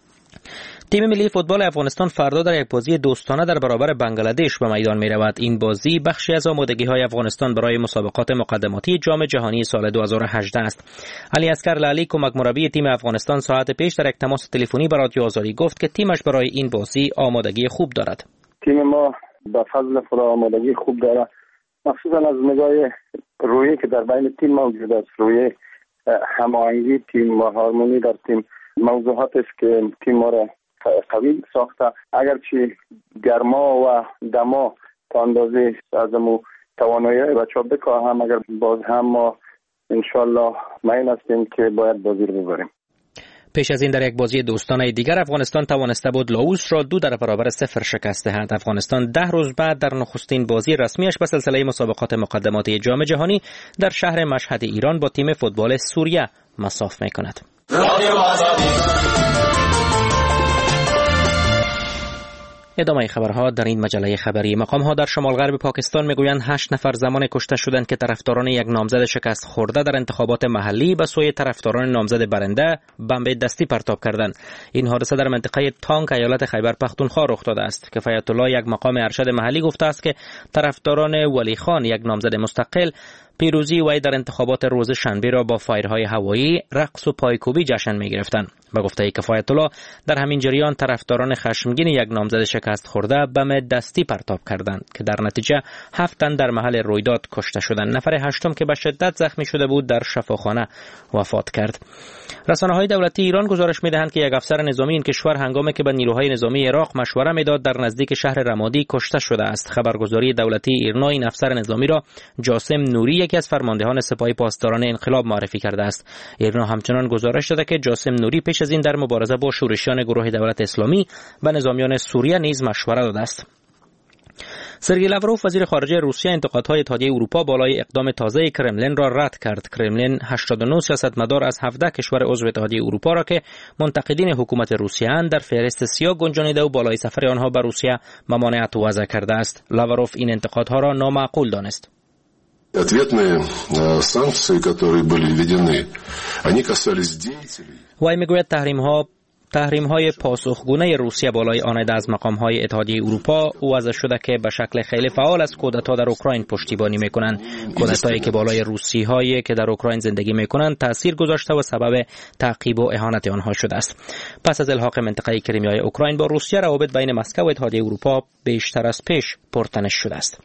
تیم ملی فوتبال افغانستان فردا در یک بازی دوستانه در برابر بنگلادش به میدان می رود. این بازی بخشی از آمادگی‌های افغانستان برای مسابقات مقدماتی جام جهانی سال 2018 است. علی اصغر لالی کمک مربی تیم افغانستان ساعت پیش در یک تماس تلفنی با رادیو آزادی گفت که تیمش برای این بازی آمادگی خوب دارد. تیم ما به فضل خدا آمادگی خوب دارد، مخصوصا از نگاه رویی که در بین تیم موجود است، روی هماهنگی تیم و هارمونی در تیم، موضوعاتی است که تیم ما را قوی ساخته. اگرچه گرما و دما تا اندازه از مو توانایی بچه‌ها بکاهم، مگر باز هم ما انشالله مایل هستیم که باید بازی رو ببریم. پیش از این در یک بازی دوستانه دیگر افغانستان توانسته بود لاوس را 2-0 شکست دهد. افغانستان 10 روز بعد در نخستین بازی رسمیش به سلسله مسابقات مقدماتی جام جهانی در شهر مشهد ایران با تیم فوتبال سوریه مصاف می‌کند. ادامه خبرها در این مجله خبری. مقام‌ها در شمال غرب پاکستان میگویند 8 نفر زمان کشته شدند که طرفداران یک نامزد شکست خورده در انتخابات محلی به سوی طرفداران نامزد برنده بمب دستی پرتاب کردند. این حادثه در منطقه تانک ایالت خیبر پختونخوا رخ داده است. کفایت الله یک مقام ارشد محلی گفته است که طرفداران ولی خان یک نامزد مستقل پیروزی وی در انتخابات روز شنبه را با فایرهای هوایی، رقص و پایکوبی جشن می‌گرفتند. به گفته کفایت الله در همین جریان طرفداران خشمگین یک نامزد شکست خورده بم دستی پرتاب کردند که در نتیجه 7 تن در محل رویداد کشته شدند. نفر هشتم که به شدت زخمی شده بود در شفاخانه وفات کرد. رسانه‌های دولتی ایران گزارش می‌دهند که یک افسر نظامی این کشور هنگامی که به نیروهای نظامی عراق مشوره می‌داد در نزدیک شهر رمادی کشته شده است. خبرگزاری دولتی ایرنا این افسر نظامی را جاسم نوری یکی از فرماندهان سپاه پاسداران انقلاب معرفی کرده است. ایرنا همچنان گزارش داده که جاسم نوری پیش از این در مبارزه با شورشیان گروه دولت اسلامی و نظامیان سوریه نیز مشوره داده است. سرگئی لاوروف وزیر خارجه روسیه انتقادهای اتحادیه اروپا بالای اقدام تازه کرملین را رد کرد. کرملین 89 سیاستمدار از 17 کشور عضو اتحادیه اروپا را که منتقدین حکومت روسیه اند در فهرست سیاه گنجانیده و بالای سفر آنها به روسیه ممانعت وضع کرده است. لاوروف این انتقادها را نامعقول دانست. Ответные санкции, которые были введены, они касались деятелей. وی میگوید تحریم‌های پاسخگونه روسیه بالای آنید از مقام‌های اتحادیه اروپا وضع شده که به شکل خیلی فعال از کودتا در اوکراین پشتیبانی می‌کنند. کودتایی که بالای روسی‌هایی که در اوکراین زندگی می‌کنند تأثیر گذاشته و سبب تعقیب و اهانت آنها شده است. پس از الحاق منطقه کریمیای اوکراین با روسیه، روابط بین مسکو و اتحادیه اروپا بیشتر از پیش پرتنش شده است.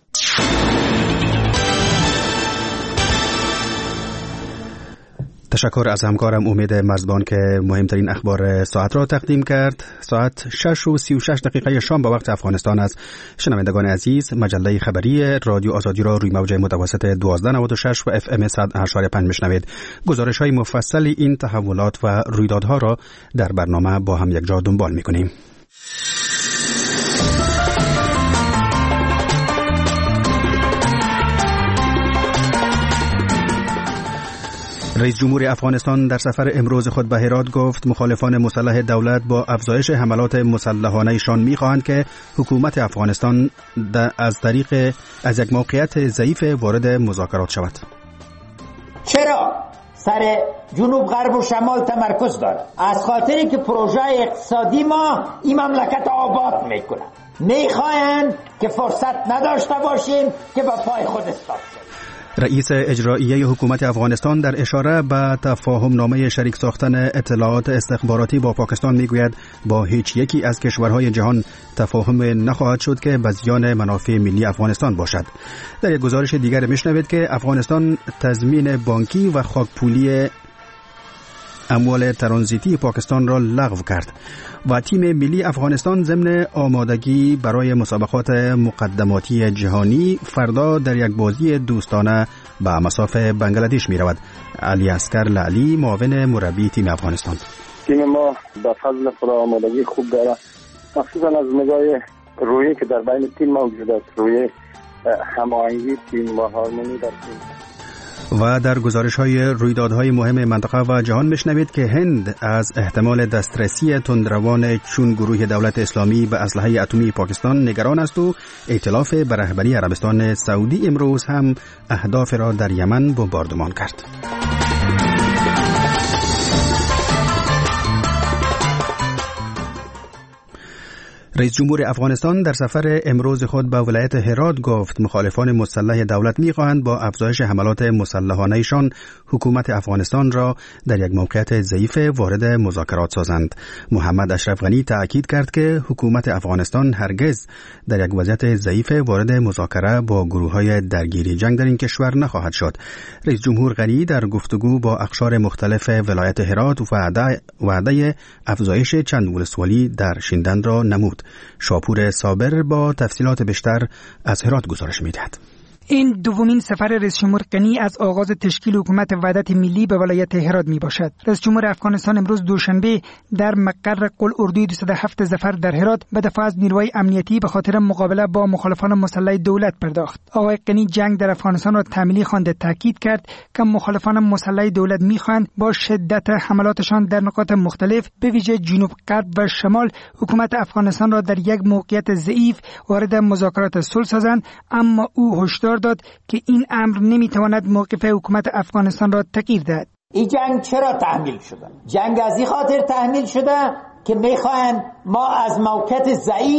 تشکر از همکارم امید مرزبان که مهمترین اخبار ساعت را تقدیم کرد. ساعت 6:36 شام به وقت افغانستان است. شنوندگان عزیز، مجله خبری رادیو آزادی را روی موج متوسط 1296 و FM 100.5 میشنوید. گزارش‌های مفصل این تحولات و رویدادها را در برنامه با هم یک جا دنبال می‌کنیم. رئیس جمهور افغانستان در سفر امروز خود به هرات گفت مخالفان مسلح دولت با افزایش حملات مسلحانه‌شان می‌خواهند که حکومت افغانستان از یک موقعیت ضعیف وارد مذاکرات شود. چرا سر جنوب غرب و شمال تمرکز دارد؟ از خاطری که پروژه اقتصادی ما این مملکت آباد میکنه. میخواهند که فرصت نداشته باشیم که با پای خود استاد شد. رئیس اجرایی حکومت افغانستان در اشاره به تفاهم نامه شریک ساختن اطلاعات استخباراتی با پاکستان میگوید با هیچ یکی از کشورهای جهان تفاهم نخواهد شد که به زیان منافع ملی افغانستان باشد. در یک گزارش دیگر میشنوید که افغانستان تضمین بانکی و خاکپولی اموال ترانزیتی پاکستان را لغو کرد و تیم ملی افغانستان ضمن آمادگی برای مسابقات مقدماتی جهانی فردا در یک بازی دوستانه به مصاف بنگلادش می رود. علی اصغر لعلی، معاون مربی تیم افغانستان: تیم ما به فضل خدا آمادگی خوب داره، مخصوصا از نگاه رویی که در بین تیم موجود است، روی هماهنگی تیم و هارمونی در تیم. و در گزارش‌های رویدادهای مهم منطقه و جهان میشنوید که هند از احتمال دسترسی تندروان چون گروه دولت اسلامی به اسلحه اتمی پاکستان نگران است و ائتلاف به رهبری عربستان سعودی امروز هم اهداف را در یمن بمباردمان کرد. رئیس جمهور افغانستان در سفر امروز خود به ولایت هرات گفت مخالفان مسلح دولت می‌خواهند با افزایش حملات مسلحانه‌شان حکومت افغانستان را در یک موقعیت ضعیف وارد مذاکرات سازند. محمد اشرف غنی تأکید کرد که حکومت افغانستان هرگز در یک وضعیت ضعیف وارد مذاکره با گروه‌های درگیری جنگ در این کشور نخواهد شد. رئیس جمهور غنی در گفتگو با اقشار مختلف ولایت هرات وعده افزایش چند ولسوالی در شیندن را نمود. شاپور صابر با تفصیلات بیشتر از هرات گزارش می‌دهد. این دومین سفر رئیس جمهور غنی از آغاز تشکیل حکومت وحدت ملی به ولایت هرات می باشد. رئیس جمهور افغانستان امروز دوشنبه در مقر قلعه‌اردوی 207 ظفر در هرات به دفاع از نیروهای امنیتی به خاطر مقابله با مخالفان مسلح دولت پرداخت. آقای غنی جنگ در افغانستان را تملیح خوانده تاکید کرد که مخالفان مسلح دولت می‌خواهند با شدت حملاتشان در نقاط مختلف به ویژه جنوب غرب و شمال حکومت افغانستان را در یک موقعیت ضعیف وارد مذاکرات صلح سازند، اما او هشدار داد که این امر نمیتواند موقف حکومت افغانستان را تغییر دهد. این جنگ چرا تحمیل شده؟ جنگ از این خاطر تحمیل شده که میخواهند ما از موقعیت ضعیف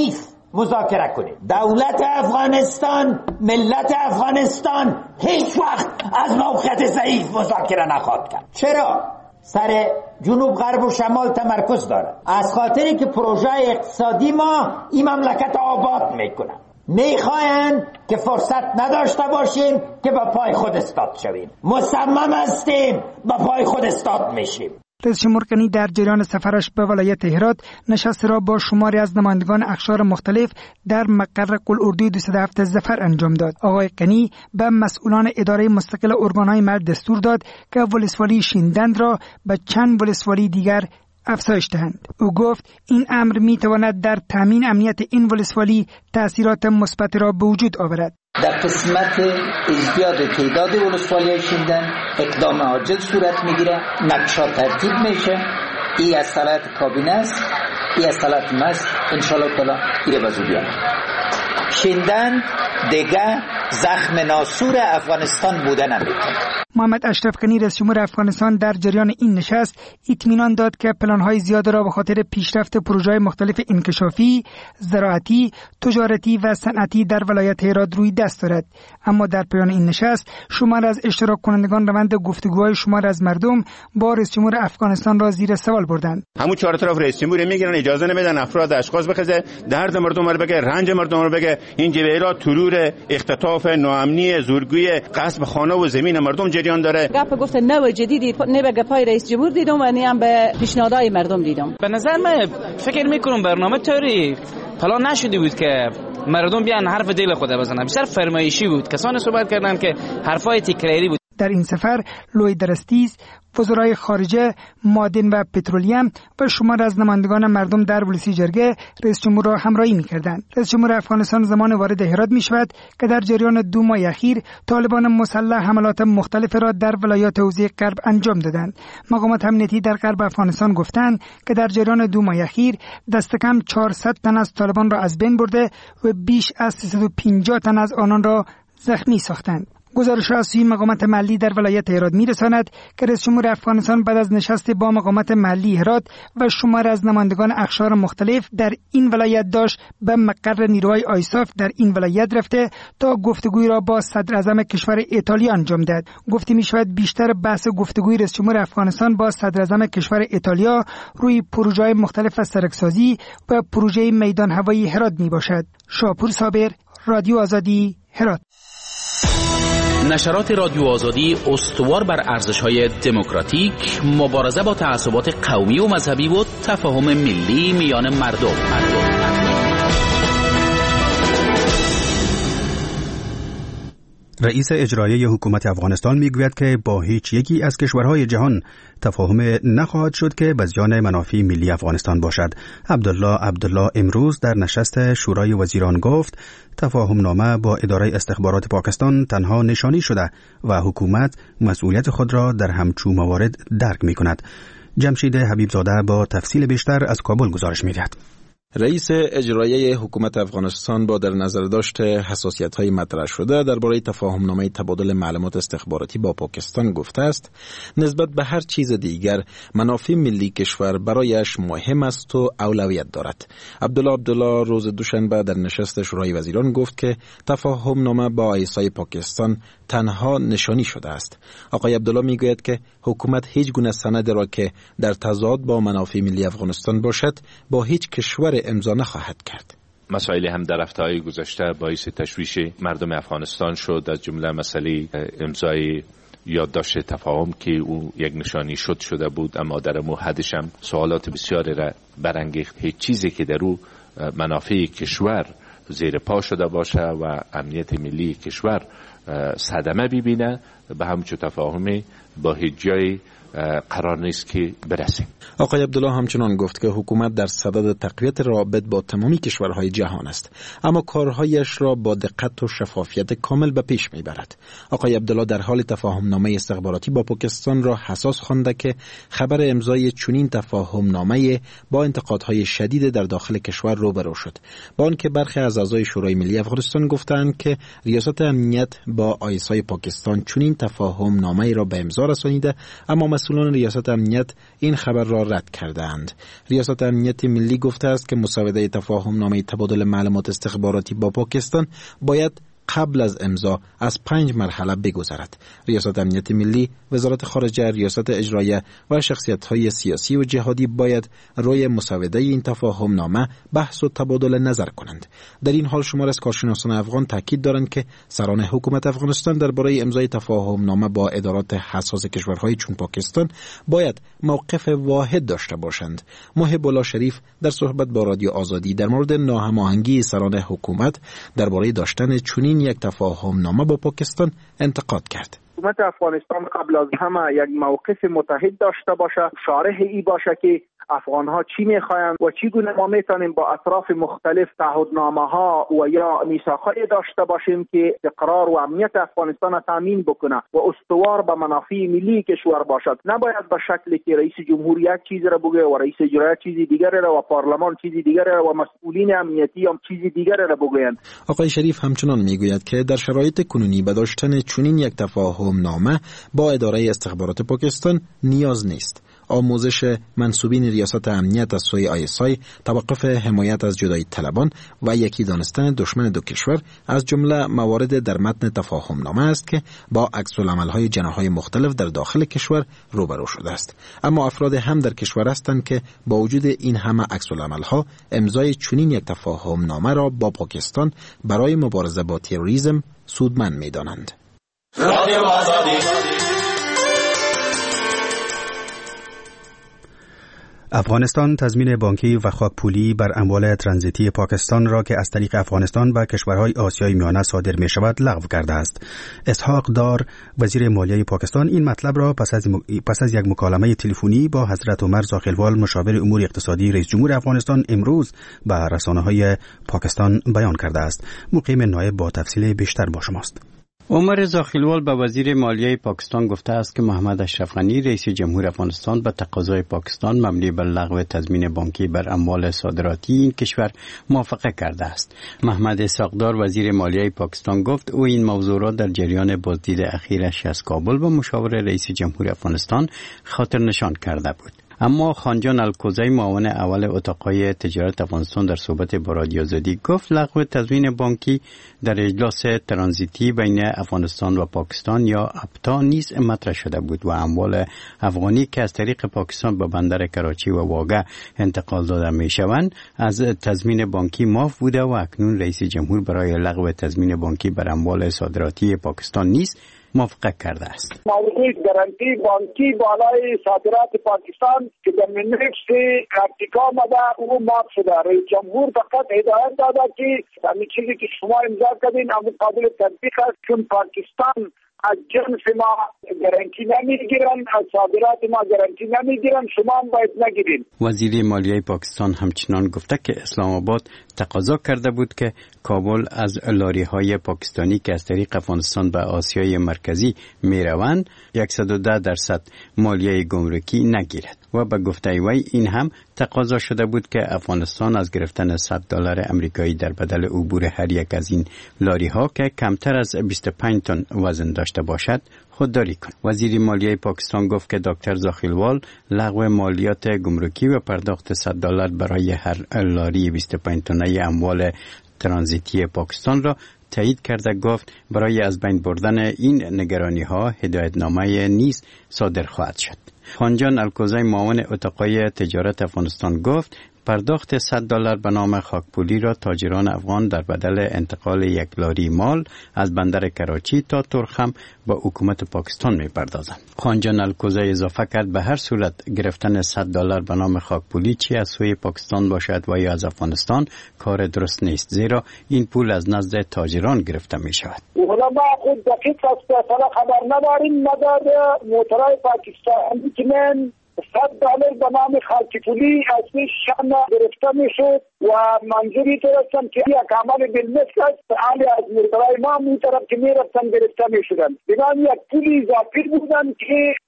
مذاکره کنیم. دولت افغانستان، ملت افغانستان هیچ وقت از موقعیت ضعیف مذاکره نخواهد کرد. چرا؟ سر جنوب غرب و شمال تمرکز داره، از خاطری که پروژه اقتصادی ما این مملکت آباد میکنه. میخواین که فرصت نداشته باشیم که با پای خود استاد شویم. مصمم هستیم با پای خود استاد میشیم. رئیس جمهور کنی در جریان سفرش به ولایت هرات نشست را با شماری از نمایندگان اقشار مختلف در مقر قلاردوی 207 ظفر انجام داد. آقای کنی به مسئولان اداره مستقل ارگانهای مرد دستور داد که ولسوالی شیندند را به چند ولسوالی دیگر افزایش دهند. او گفت این امر می تواند در تامین امنیت این ولسوالی تأثیرات مثبت را به وجود آورد. در قسمت ازدیاد تعداد ولسوالی شیندن اقدام عاجل صورت میگیره، نقشا ترتیب میشه. این از صلاحیت کابینه است، این از صلاحیت ماست. انشاءالله تعالی ایره بزودیان شیندن دیگه زخم ناسور افغانستان بوده نمیتونه. محمد اشرف غنی رئیس جمهور افغانستان در جریان این نشست اطمینان داد که پلان‌های زیاد را به خاطر پیشرفت پروژه‌های مختلف انکشافی، زراعتی، تجارتی و صنعتی در ولایت هرات روی دست دارد. اما در پایان این نشست شمار از اشتراک کنندگان روند گفتگوهای شمار از مردم با رئیس جمهور افغانستان را زیر سوال بردند. همون چهار طرف رئیس جمهور میگیرن، اجازه نمیدن افراد اشخاص بخزه، درد مردم رو بگه، رنج مردم رو بگه. این جبهه ترور، اختطاف، ناامنی، زورگویی، غصب خانه و زمین مردم جریان داره. گپ گفت نو جدیدی نه به گپای رئیس جمهور دیدم و نه هم به پیشنهادهای مردم دیدم. به نظر من فکر میکنم برنامه طوری پلان نشده بود که مردم بیان حرف دل خود بزنن. بیشتر فرمایشی بود. کسانی صحبت کردن که حرفای تکراری بود. در این سفر لوی درستیز، وزرای خارجه، معدن و پترولیم و شمار از نمایندگان مردم در ولسی جرگه رئیس جمهور را همراهی می‌کردند. رئیس جمهور افغانستان زمان وارد هرات می‌شود که در جریان 2 ماه اخیر طالبان مسلح حملات مختلف را در ولایات حوزه غرب انجام دادند. مقامات امنیتی در غرب افغانستان گفتند که در جریان 2 ماه اخیر دست کم 400 تن از طالبان را از بین برده و بیش از 350 تن از آنان را زخمی ساختند. گزارش از سوی مقامات محلی در ولایت هرات می‌رساند که رئیس جمهور افغانستان بعد از نشست با مقامات محلی هرات و شمار از نمایندگان اقشار مختلف در این ولایت داشت به مقر نیروهای آیساف در این ولایت رفته تا گفتگوی را با صدر اعظم کشور ایتالیا انجام داد. گفته می‌شود بیشتر بحث گفتگوی رئیس جمهور افغانستان با صدر اعظم کشور ایتالیا روی پروژه‌های مختلف از سرکسازی و پروژه میدان هوایی هرات میباشد. شاپور صابر، رادیو آزادی، هرات. نشرات رادیو آزادی استوار بر ارزش‌های دموکراتیک، مبارزه با تعصبات قومی و مذهبی و تفاهم ملی میان مردم. رئیس اجرایی حکومت افغانستان میگوید که با هیچ یکی از کشورهای جهان تفاهم نخواهد شد که به زیان منافع ملی افغانستان باشد. عبدالله امروز در نشست شورای وزیران گفت تفاهم نامه با اداره استخبارات پاکستان تنها نشانی شده و حکومت مسئولیت خود را در همچون موارد درک می کند. جمشید حبیبزاده با تفصیل بیشتر از کابل گزارش می دهد. رئیس اجرایی حکومت افغانستان با در نظر داشت حساسیت‌های مطرح شده درباره تفاهم‌نامه تبادل معلومات استخباراتی با پاکستان گفته است نسبت به هر چیز دیگر منافع ملی کشور برایش مهم است و اولویت دارد. عبدالله روز دوشنبه در نشست شورای وزیران گفت که تفاهم‌نامه با ایسای پاکستان تنها نشانی شده است. آقای عبدالله میگوید که حکومت هیچ گونه سند را که در تضاد با منافع ملی افغانستان باشد با هیچ کشور امضا نخواهد کرد. مسائلی هم در هفته‌های گذشته باعث تشویش مردم افغانستان شد، از جمله مسئله امضای یادداشت تفاهم که او یک نشانی شده بود، اما در حدش هم سوالات بسیاری را برانگیخت. هیچ چیزی که در او منافع کشور زیر پا شده باشه و امنیت ملی کشور صدمه ببینه به همچون تفاهمی با هیچ جای قرار نیست که برسیم. آقای عبدالله همچنان گفت که حکومت در صدد تقویت روابط با تمامی کشورهای جهان است، اما کارهایش را با دقت و شفافیت کامل به پیش میبرد. آقای عبدالله در حال تفاهمنامه استخباراتی با پاکستان را حساس خوانده که خبر امضای چنین تفاهمنامه با انتقادهای شدید در داخل کشور روبرو شد، با آنکه برخی از اعضای شورای ملی افغانستان گفتند که ریاست امنیت با آیسای پاکستان چنین تفاهمنامه را به امضا رسانیده، اما مسئولان ریاست امنیت این خبر را رد کردند. ریاست امنیت ملی گفته است که مسوده تفاهم نامه تبادل معلومات استخباراتی با پاکستان باید قبل از امضا از 5 مرحله بگذرد. ریاست امنیت ملی، وزارت خارجه، ریاست اجرایه و شخصیت‌های سیاسی و جهادی باید روی مسوده این تفاهم نامه بحث و تبادل نظر کنند. در این حال شمار از کارشناسان افغان تاکید دارند که سران حکومت افغانستان درباره امضای تفاهم نامه با ادارات حساس کشورهای چون پاکستان باید موقف واحد داشته باشند. محب الله شریف در صحبت با رادیو آزادی در مورد ناهماهنگی سران حکومت درباره داشتن چنین یک تفاهم نامه با پاکستان انتقاد کرد. حکومت افغانستان قبل از همه یک موقف متحد داشته باشه، شارح ای باشه که افغانها چی میخواین و چگونه ما میتونیم با اطراف مختلف تعهدنامه ها و یا میثاقهای داشته باشیم که استقرار و امنیت افغانستان را تامین بکنه و استوار به منافع ملی کشور باشد. نباید به شکلی که رئیس جمهور یک چیز را بگه و رئیس اجرایی چیزی دیگر را و پارلمان چیزی دیگر را و مسئولین امنیتی هم چیزی دیگر را بگویند. آقای شریف همچنان میگوید که در شرایط کنونی به داشتن چنین یک تفاهم نامه با اداره استخبارات پاکستان نیاز نیست. آموزش منسوبین ریاست امنیت از سوی ISI، توقف حمایت از جدایی طلبان و یکی دانستن دشمن دو کشور از جمله موارد در متن تفاهم نامه است که با عکس‌العمل‌های جناح‌های مختلف در داخل کشور روبرو شده است. اما افراد هم در کشور هستند که با وجود این همه عکس‌العمل‌ها امضای چنین یک تفاهم نامه را با پاکستان برای مبارزه با تروریسم سودمند می‌دانند. افغانستان تضمین بانکی و خاکپولی بر اموال ترانزیتی پاکستان را که از طریق افغانستان به کشورهای آسیای میانه صادر می شود لغو کرده است. اسحاق دار، وزیر مالیه پاکستان، این مطلب را پس از یک مکالمه تلفنی با حضرت عمر زاخیلوال، مشاور امور اقتصادی رئیس جمهور افغانستان، امروز به رسانه‌های پاکستان بیان کرده است. مقیم نایب با تفصیل بیشتر با شماست. عمر زاخیلوال به وزیر مالیه پاکستان گفته است که محمد اشرف غنی رئیس جمهور افغانستان به تقاضای پاکستان مبنی بر لغو تضمین بانکی بر اموال صادراتی این کشور موافقه کرده است. محمد اسحاقدار وزیر مالیه پاکستان گفت او این موضوع را در جریان بازدید اخیرش از کابل با مشاور رئیس جمهور افغانستان خاطر نشان کرده بود. اما خانجان الکوزی، معاون اول اتاقای تجارت افغانستان، در صحبت با رادیو آزادی گفت لغو تضمین بانکی در اجلاس ترانزیتی بین افغانستان و پاکستان یا ابتا نیز مطرح شده بود و اموال افغانی که از طریق پاکستان به بندر کراچی و واگه انتقال داده می شوند از تضمین بانکی معاف بوده و اکنون رئیس جمهور برای لغو تضمین بانکی بر اموال صادراتی پاکستان نیز موافقت کرده است. موضوع گارانتی بانکی بالای صادرات پاکستان که در منیکس ارتکا آمده او معاف شده. رئیس جمهور فقط هدایت داده که همین چیزی که شما امضا کردین همون قابل تطبیق است، چون پاکستان از جنس ما گارانتی نمیگیرن، از صادرات ما گارانتی نمیگیرن، شما هم باید نگیرین. وزیر مالیه پاکستان همچنان گفته که اسلام آباد تقاضا کرده بود که کابل از لاری‌های پاکستانی که از طریق افغانستان به آسیای مرکزی میروند 110% مالیه گمرکی نگیرد و به گفته وی این هم تقاضا شده بود که افغانستان از گرفتن $100 امریکایی در بدل عبور هر یک از این لاری‌ها که کمتر از 25 تن وزن داشته باشد خودداری کند. وزیر مالیه پاکستان گفت که دکتر زاخیلوال لغو مالیات گمرکی و پرداخت $100 برای هر لاری 25 تنه اموال ترانزیتی پاکستان را تایید کرده. گفت برای از بین بردن این نگرانی ها هدایتنامه نیز صادر خواهد شد. خانجان الکوزی، معاون اتاقای تجارت افغانستان، گفت پرداخت $100 به نام خاکپولی را تاجران افغان در بدل انتقال یک لاری مال از بندر کراچی تا ترخم با حکومت پاکستان می پردازند. خانجان الکوزی اضافه کرد به هر صورت گرفتن $100 به نام خاکپولی چی از سوی پاکستان باشد و یا از افغانستان کار درست نیست، زیرا این پول از نزد تاجران گرفته می شود. علما خود دقیق از فیصله خبر نداریم، مدد موترهای پاکستانی که من $100 به نام خاکپولی از شان گرفته میشد و منظوری تو رفتم که یک عمل بالمثل است، حالی از موترهای ما اون طرف که میرفتن گرفته میشدن. بنابراین یک پولی اضافی بودن که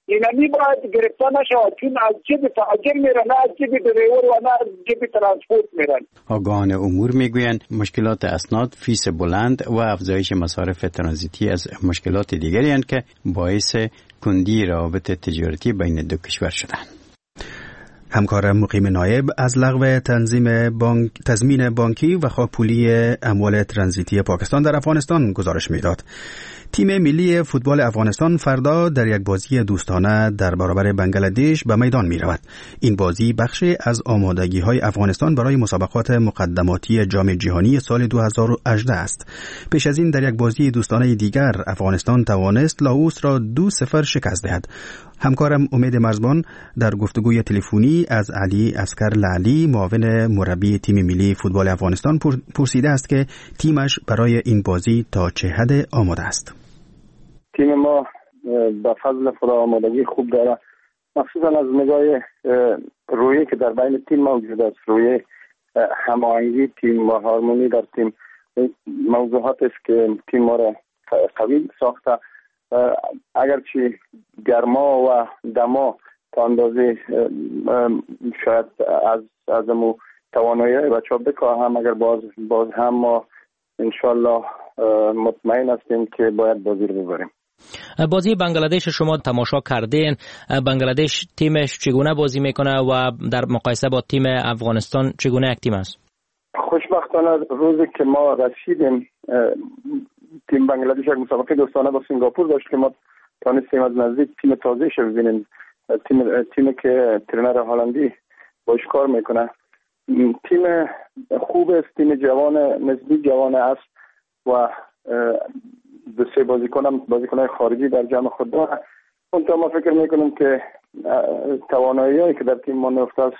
اینمی باید گرفته نشود، چون از جیب تاجر میرن، نه از جیب دریور و نه از جیب ترانسپورت میرن. آگاهان امور میگویند مشکلات اسناد، فیس بلند و افزایش مصارف ترانزیتی از مشکلات دیگری هستند که باعث کندی روابط تجارتی بین دو کشور شدند. همکار مقیم نایب از لغو تضمین بانکی و پولی اموال ترانزیتی پاکستان در افغانستان گزارش میداد. تیم ملی فوتبال افغانستان فردا در یک بازی دوستانه در برابر بنگلادش به میدان می رود. این بازی بخشی از آمادگی‌های افغانستان برای مسابقات مقدماتی جام جهانی سال 2018 است. پیش از این در یک بازی دوستانه دیگر افغانستان توانست لاوس را 2-0 شکست دهد. همکارم امید مرزبان در گفتگوی تلفنی از علی عسکر لعلی معاون مربی تیم ملی فوتبال افغانستان پرسیده است که تیمش برای این بازی تا چه حد آماده است. تیم ما به فضل خدا آمادگی خوب داره، مخصوصا از نگاه رویی که در بین تیم موجود است، روی هماهنگی تیم و هارمونی در تیم، موضوعات است که تیم ما را قوی ساخته. اگرچه گرما و دما تا اندازه شاید از امو توانایی بچه ها بکاهم، مگر باز هم ما انشالله مطمئن هستیم که باید بازی رو ببریم. بازی بنگلادش شما تماشا کردین، بنگلادش تیمش چگونه بازی میکنه و در مقایسه با تیم افغانستان چگونه یک تیم است؟ خوشبختانه روزی که ما رسیدیم تیم بنگلادش یک مسابقه دوستانه با سنگاپور داشت که ما تانستیم از نزدیک تیم تازه‌اش ببینیم، تیمی که ترینر هلندی باش کار میکنه. تیم خوب است، تیم جوان، نسبی جوان است و دو سه بازیکن‌های خارجی در جمع خود داره. اونطور ما فکر میکنیم که توانایی‌هایی که در تیم ما نفته است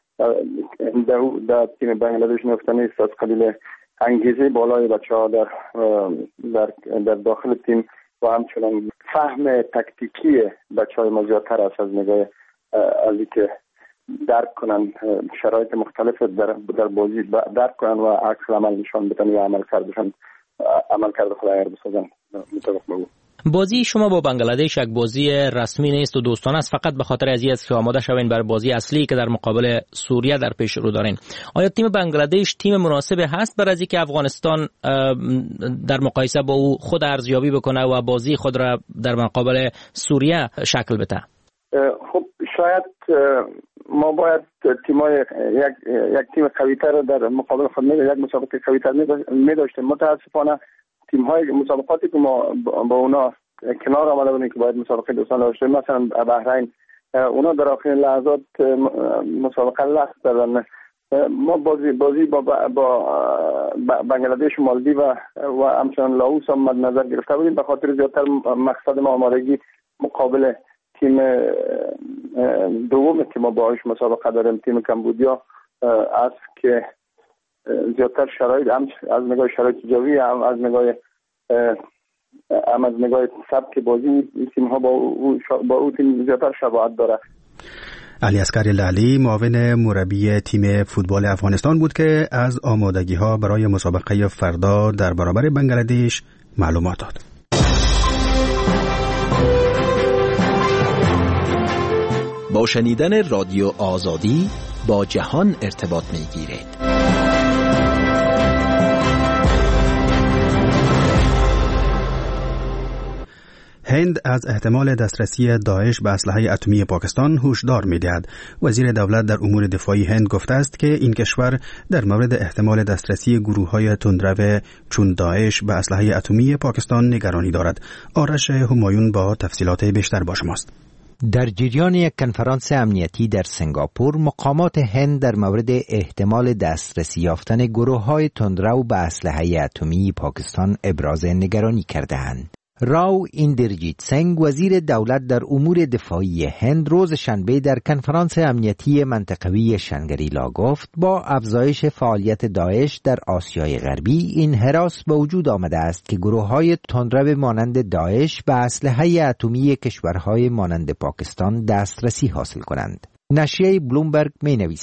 در تیم بنگلادش نفته نیست. از قبیل انگیزه بالای بچه‌ها در داخل تیم و همچنان فهم تکتیکی بچه‌های ما زیادتر است از نگاه از اینکه درک کنن شرایط مختلف در بازی درک کنن و عکس عمل نشان بدن یا عمل کرده خدای بسازن مطابق بود. بازی شما با بنگلادش یک بازی رسمی نیست و دوستانه است، فقط به خاطر از اینکه آماده شوین برای بازی اصلی که در مقابل سوریه در پیش رو دارین. آیا تیم بنگلادش تیم مناسبی هست برای اینکه افغانستان در مقایسه با او خود ارزیابی بکنه و بازی خود را در مقابل سوریه شکل بده؟ خب شاید ما باید تیمای یک تیم قوی‌تر در مقابل خود یک مسابقه قوی‌تر می‌داشتیم. متأسفانه تیم‌های مسابقاتی که ما با اونا کنار آمده بودیم که باید مسابقه دوستانه داشتیم، مثلا بحرین، اونا در آخرین لحظات مسابقه لغو کردن. ما بازی با بنگلادش و مالدیو و همچنان لاوس هم مد نظر گرفته بودیم، به خاطر زیادتر مقصد ما آمادگی مقابل تیم دوم که ما باهاش مسابقه داریم، تیم کمبودیا است که زیادتر شرایط هم از نگاه شرایط جوی هم از نگاه سبک بازی این تیم ها با او تیم زیادتر شباهت داره. علی عسکر لعلی معاون مربی تیم فوتبال افغانستان بود که از آمادگی ها برای مسابقه فردا در برابر بنگلادش معلومات داد. با شنیدن رادیو آزادی با جهان ارتباط میگیرید. هند از احتمال دسترسی داعش به اسلحه اتمی پاکستان هشدار می‌دهد. وزیر دولت در امور دفاعی هند گفته است که این کشور در مورد احتمال دسترسی گروه‌های تندرو چون داعش به اسلحه اتمی پاکستان نگرانی دارد. آرش همایون با تفصیلات بیشتر با شماست. در جریان یک کنفرانس امنیتی در سنگاپور، مقامات هند در مورد احتمال دسترسی یافتن گروه‌های تندرو به اسلحه اتمی پاکستان ابراز نگرانی کرده‌اند. راو ایندرجیت سنگ، وزیر دولت در امور دفاعی هند، روز شنبه در کنفرانس امنیتی منطقوی شنگریلا گفت با افزایش فعالیت داعش در آسیای غربی این هراس به وجود آمده است که گروه‌های تندرو مانند داعش به اسلحه اتمی کشورهای مانند پاکستان دسترسی حاصل کنند. نشریه بلومبرگ می‌نویسد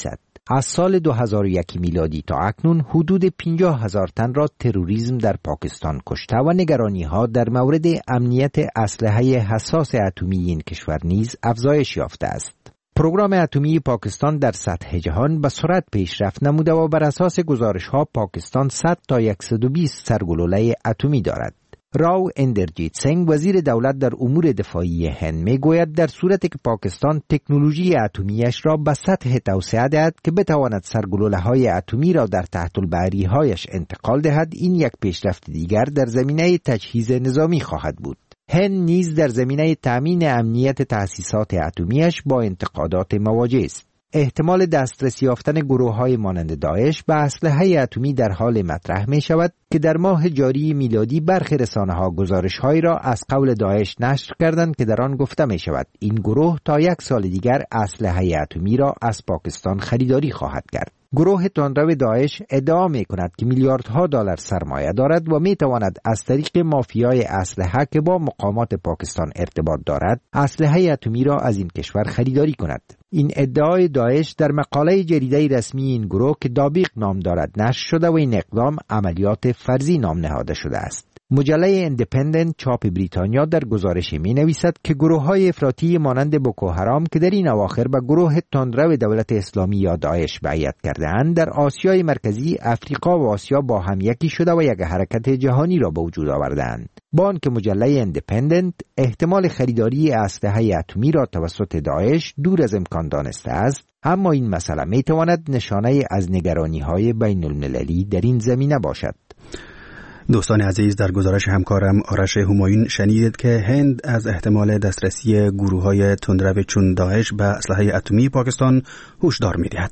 از سال 2001 میلادی تا اکنون حدود 50,000 تن را تروریسم در پاکستان کشته و نگرانی‌ها در مورد امنیت اسلحه حساس اتمی این کشور نیز افزایش یافته است. پروگرام اتمی پاکستان در سطح جهان به سرعت پیشرفت نموده و بر اساس گزارش‌ها پاکستان 100 تا 120 سرگلوله اتمی دارد. راو اندرجیت سنگ وزیر دولت در امور دفاعی هند میگوید در صورتی که پاکستان تکنولوژی اتمیش را به سطح توسعه دهد که بتواند سرگلوله‌های اتمی را در تحت البحری‌هایش انتقال دهد، این یک پیشرفت دیگر در زمینه تجهیز نظامی خواهد بود. هند نیز در زمینه تأمین امنیت تأسیسات اتمیش با انتقادات مواجه است. احتمال دسترسی یافتن گروه‌های مانند داعش به اسلحه اتمی در حال مطرح می شود که در ماه جاری میلادی برخی رسانه‌ها گزارش‌هایی را از قول داعش نشر کردند که در آن گفته می شود این گروه تا 1 سال دیگر اسلحه اتمی را از پاکستان خریداری خواهد کرد. گروه تندرو داعش ادعا می کند که میلیاردها دلار سرمایه دارد و می تواند از طریق مافیای اسلحه که با مقامات پاکستان ارتباط دارد اسلحه اتمی را از این کشور خریداری کند. این ادعای داعش در مقاله جریده رسمی این گروه که دابیق نام دارد نشر شده و این اقدام عملیات فرضی نام نهاده شده است. مجله اندیپندنت چاپ بریتانیا در گزارش می نویسد که گروه‌های افراطی مانند بوکو حرام که در این اواخر به گروه تندرو دولت اسلامی یا داعش بیعت کرده‌اند در آسیای مرکزی، افریقا و آسیا با هم یکی شده و یک حرکت جهانی را به وجود آورده‌اند. با آنکه مجله اندیپندنت احتمال خریداری اسلحه اتمی را توسط داعش دور از امکان دانسته است، اما این مسئله می تواند نشانه از نگرانی‌های بین المللی در این زمینه باشد. دوستان عزیز، در گزارش همکارم آرش همایون شنیدید که هند از احتمال دسترسی گروه‌های تندرو چون داعش به اسلحه اتمی پاکستان هشدار می‌دهد.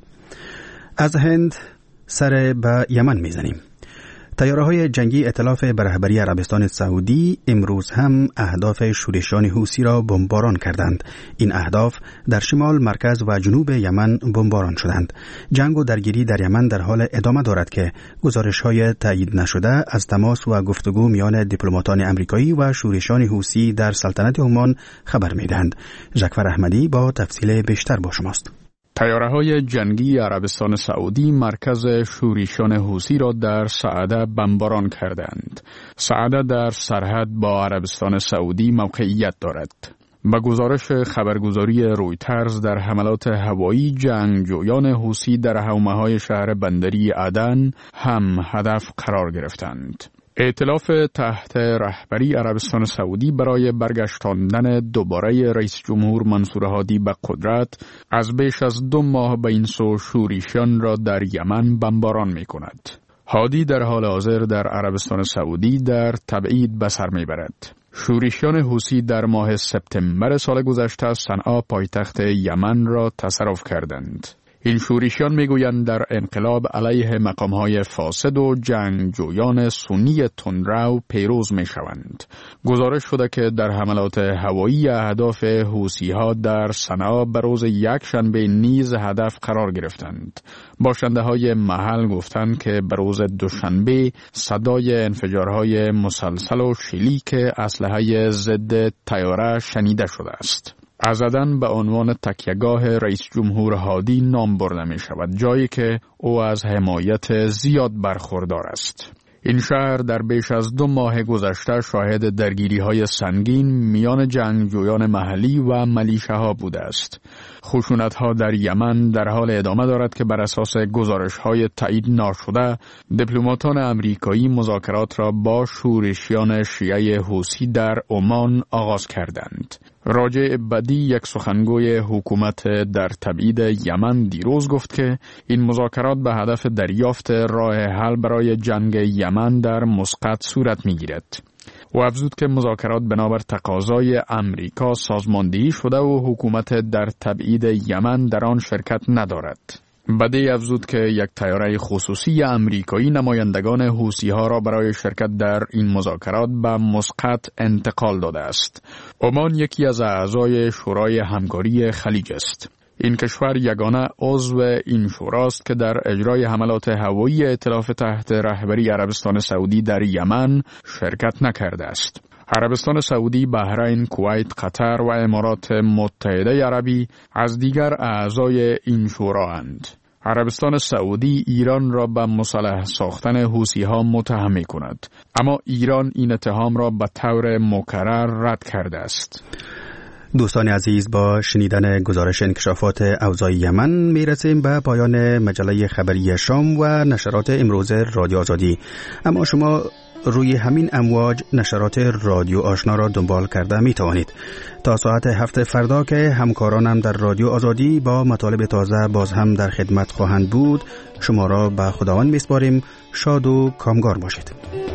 از هند سر به یمن می‌زنیم. طیاره‌های جنگی ائتلاف به رهبری عربستان سعودی امروز هم اهداف شورشیان حوثی را بمباران کردند. این اهداف در شمال، مرکز و جنوب یمن بمباران شدند. جنگ و درگیری در یمن در حال ادامه دارد که گزارش‌های تایید نشده از تماس و گفتگو میان دیپلماتان آمریکایی و شورشیان حوثی در سلطنت عمان خبر می‌دهند. جعفر احمدی با تفصیل بیشتر با شماست. طیاره‌های جنگی عربستان سعودی مرکز شورشیان حوثی را در سعده بمباران کردند. سعده در سرحد با عربستان سعودی موقعیت دارد. با گزارش خبرگزاری رویترز در حملات هوایی جنگجویان حوثی در حومه‌های شهر بندری عدن هم هدف قرار گرفتند. ائتلاف تحت رهبری عربستان سعودی برای برگشتاندن دوباره رئیس جمهور منصور هادی به قدرت از بیش از 2 ماه به این سو شورشیان را در یمن بمباران می کند. هادی در حال حاضر در عربستان سعودی در تبعید به سر می برد. شورشیان حوثی در ماه سپتامبر سال گذشته صنعا پایتخت یمن را تصرف کردند. این شورشیان میگویند در انقلاب علیه مقامهای فاسد و جنگجویان سنی تندرو پیروز میشوند. گزارش شده که در حملات هوایی اهداف حوثی‌ها در صنعا به روز یکشنبه نیز هدف قرار گرفتند. باشنده‌های محل گفتند که به روز دوشنبه صدای انفجارهای مسلسل و شلیک اسلحه ضد طیاره شنیده شده است. از عدن به عنوان تکیهگاه رئیس جمهور هادی نام برده می شود، جایی که او از حمایت زیاد برخوردار است. این شهر در بیش از 2 ماه گذشته شاهد درگیری‌های سنگین میان جنگجویان محلی و ملیشه‌ها بوده است. خشونت‌ها در یمن در حال ادامه دارد که بر اساس گزارش‌های تایید نشده دیپلماتان آمریکایی مذاکرات را با شورشیان شیعه حوثی در عمان آغاز کردند. راجع بدی، یک سخنگوی حکومت در تبعید یمن، دیروز گفت که این مذاکرات به هدف دریافت راه حل برای جنگ یمن در مسقط صورت می‌گیرد. او افزود که مذاکرات بنابر تقاضای امریکا سازماندهی شده و حکومت در تبعید یمن در آن شرکت ندارد. بدی افزود که یک طیاره خصوصی امریکایی نمایندگان حوثی‌ها را برای شرکت در این مذاکرات به مسقط انتقال داده است. عمان یکی از اعضای شورای همکاری خلیج است. این کشور یگانه عضو این شوراست که در اجرای حملات هوایی ائتلاف تحت رهبری عربستان سعودی در یمن شرکت نکرده است. عربستان سعودی، بحرین، کویت، قطر و امارات متحده عربی از دیگر اعضای این شورا اند. عربستان سعودی ایران را به مسلح ساختن حوثی ها متهم می کند، اما ایران این اتهام را به طور مکرر رد کرده است. دوستان عزیز، با شنیدن گزارش انکشافات اوضاع یمن میرسیم به پایان مجله خبری شام و نشرات امروز رادیو آزادی. اما شما روی همین امواج نشرات رادیو آشنا را دنبال کرده می توانید. تا ساعت 7 فردا که همکارانم در رادیو آزادی با مطالب تازه باز هم در خدمت خواهند بود، شما را به خداوند میسپاریم. شاد و کامگار باشید.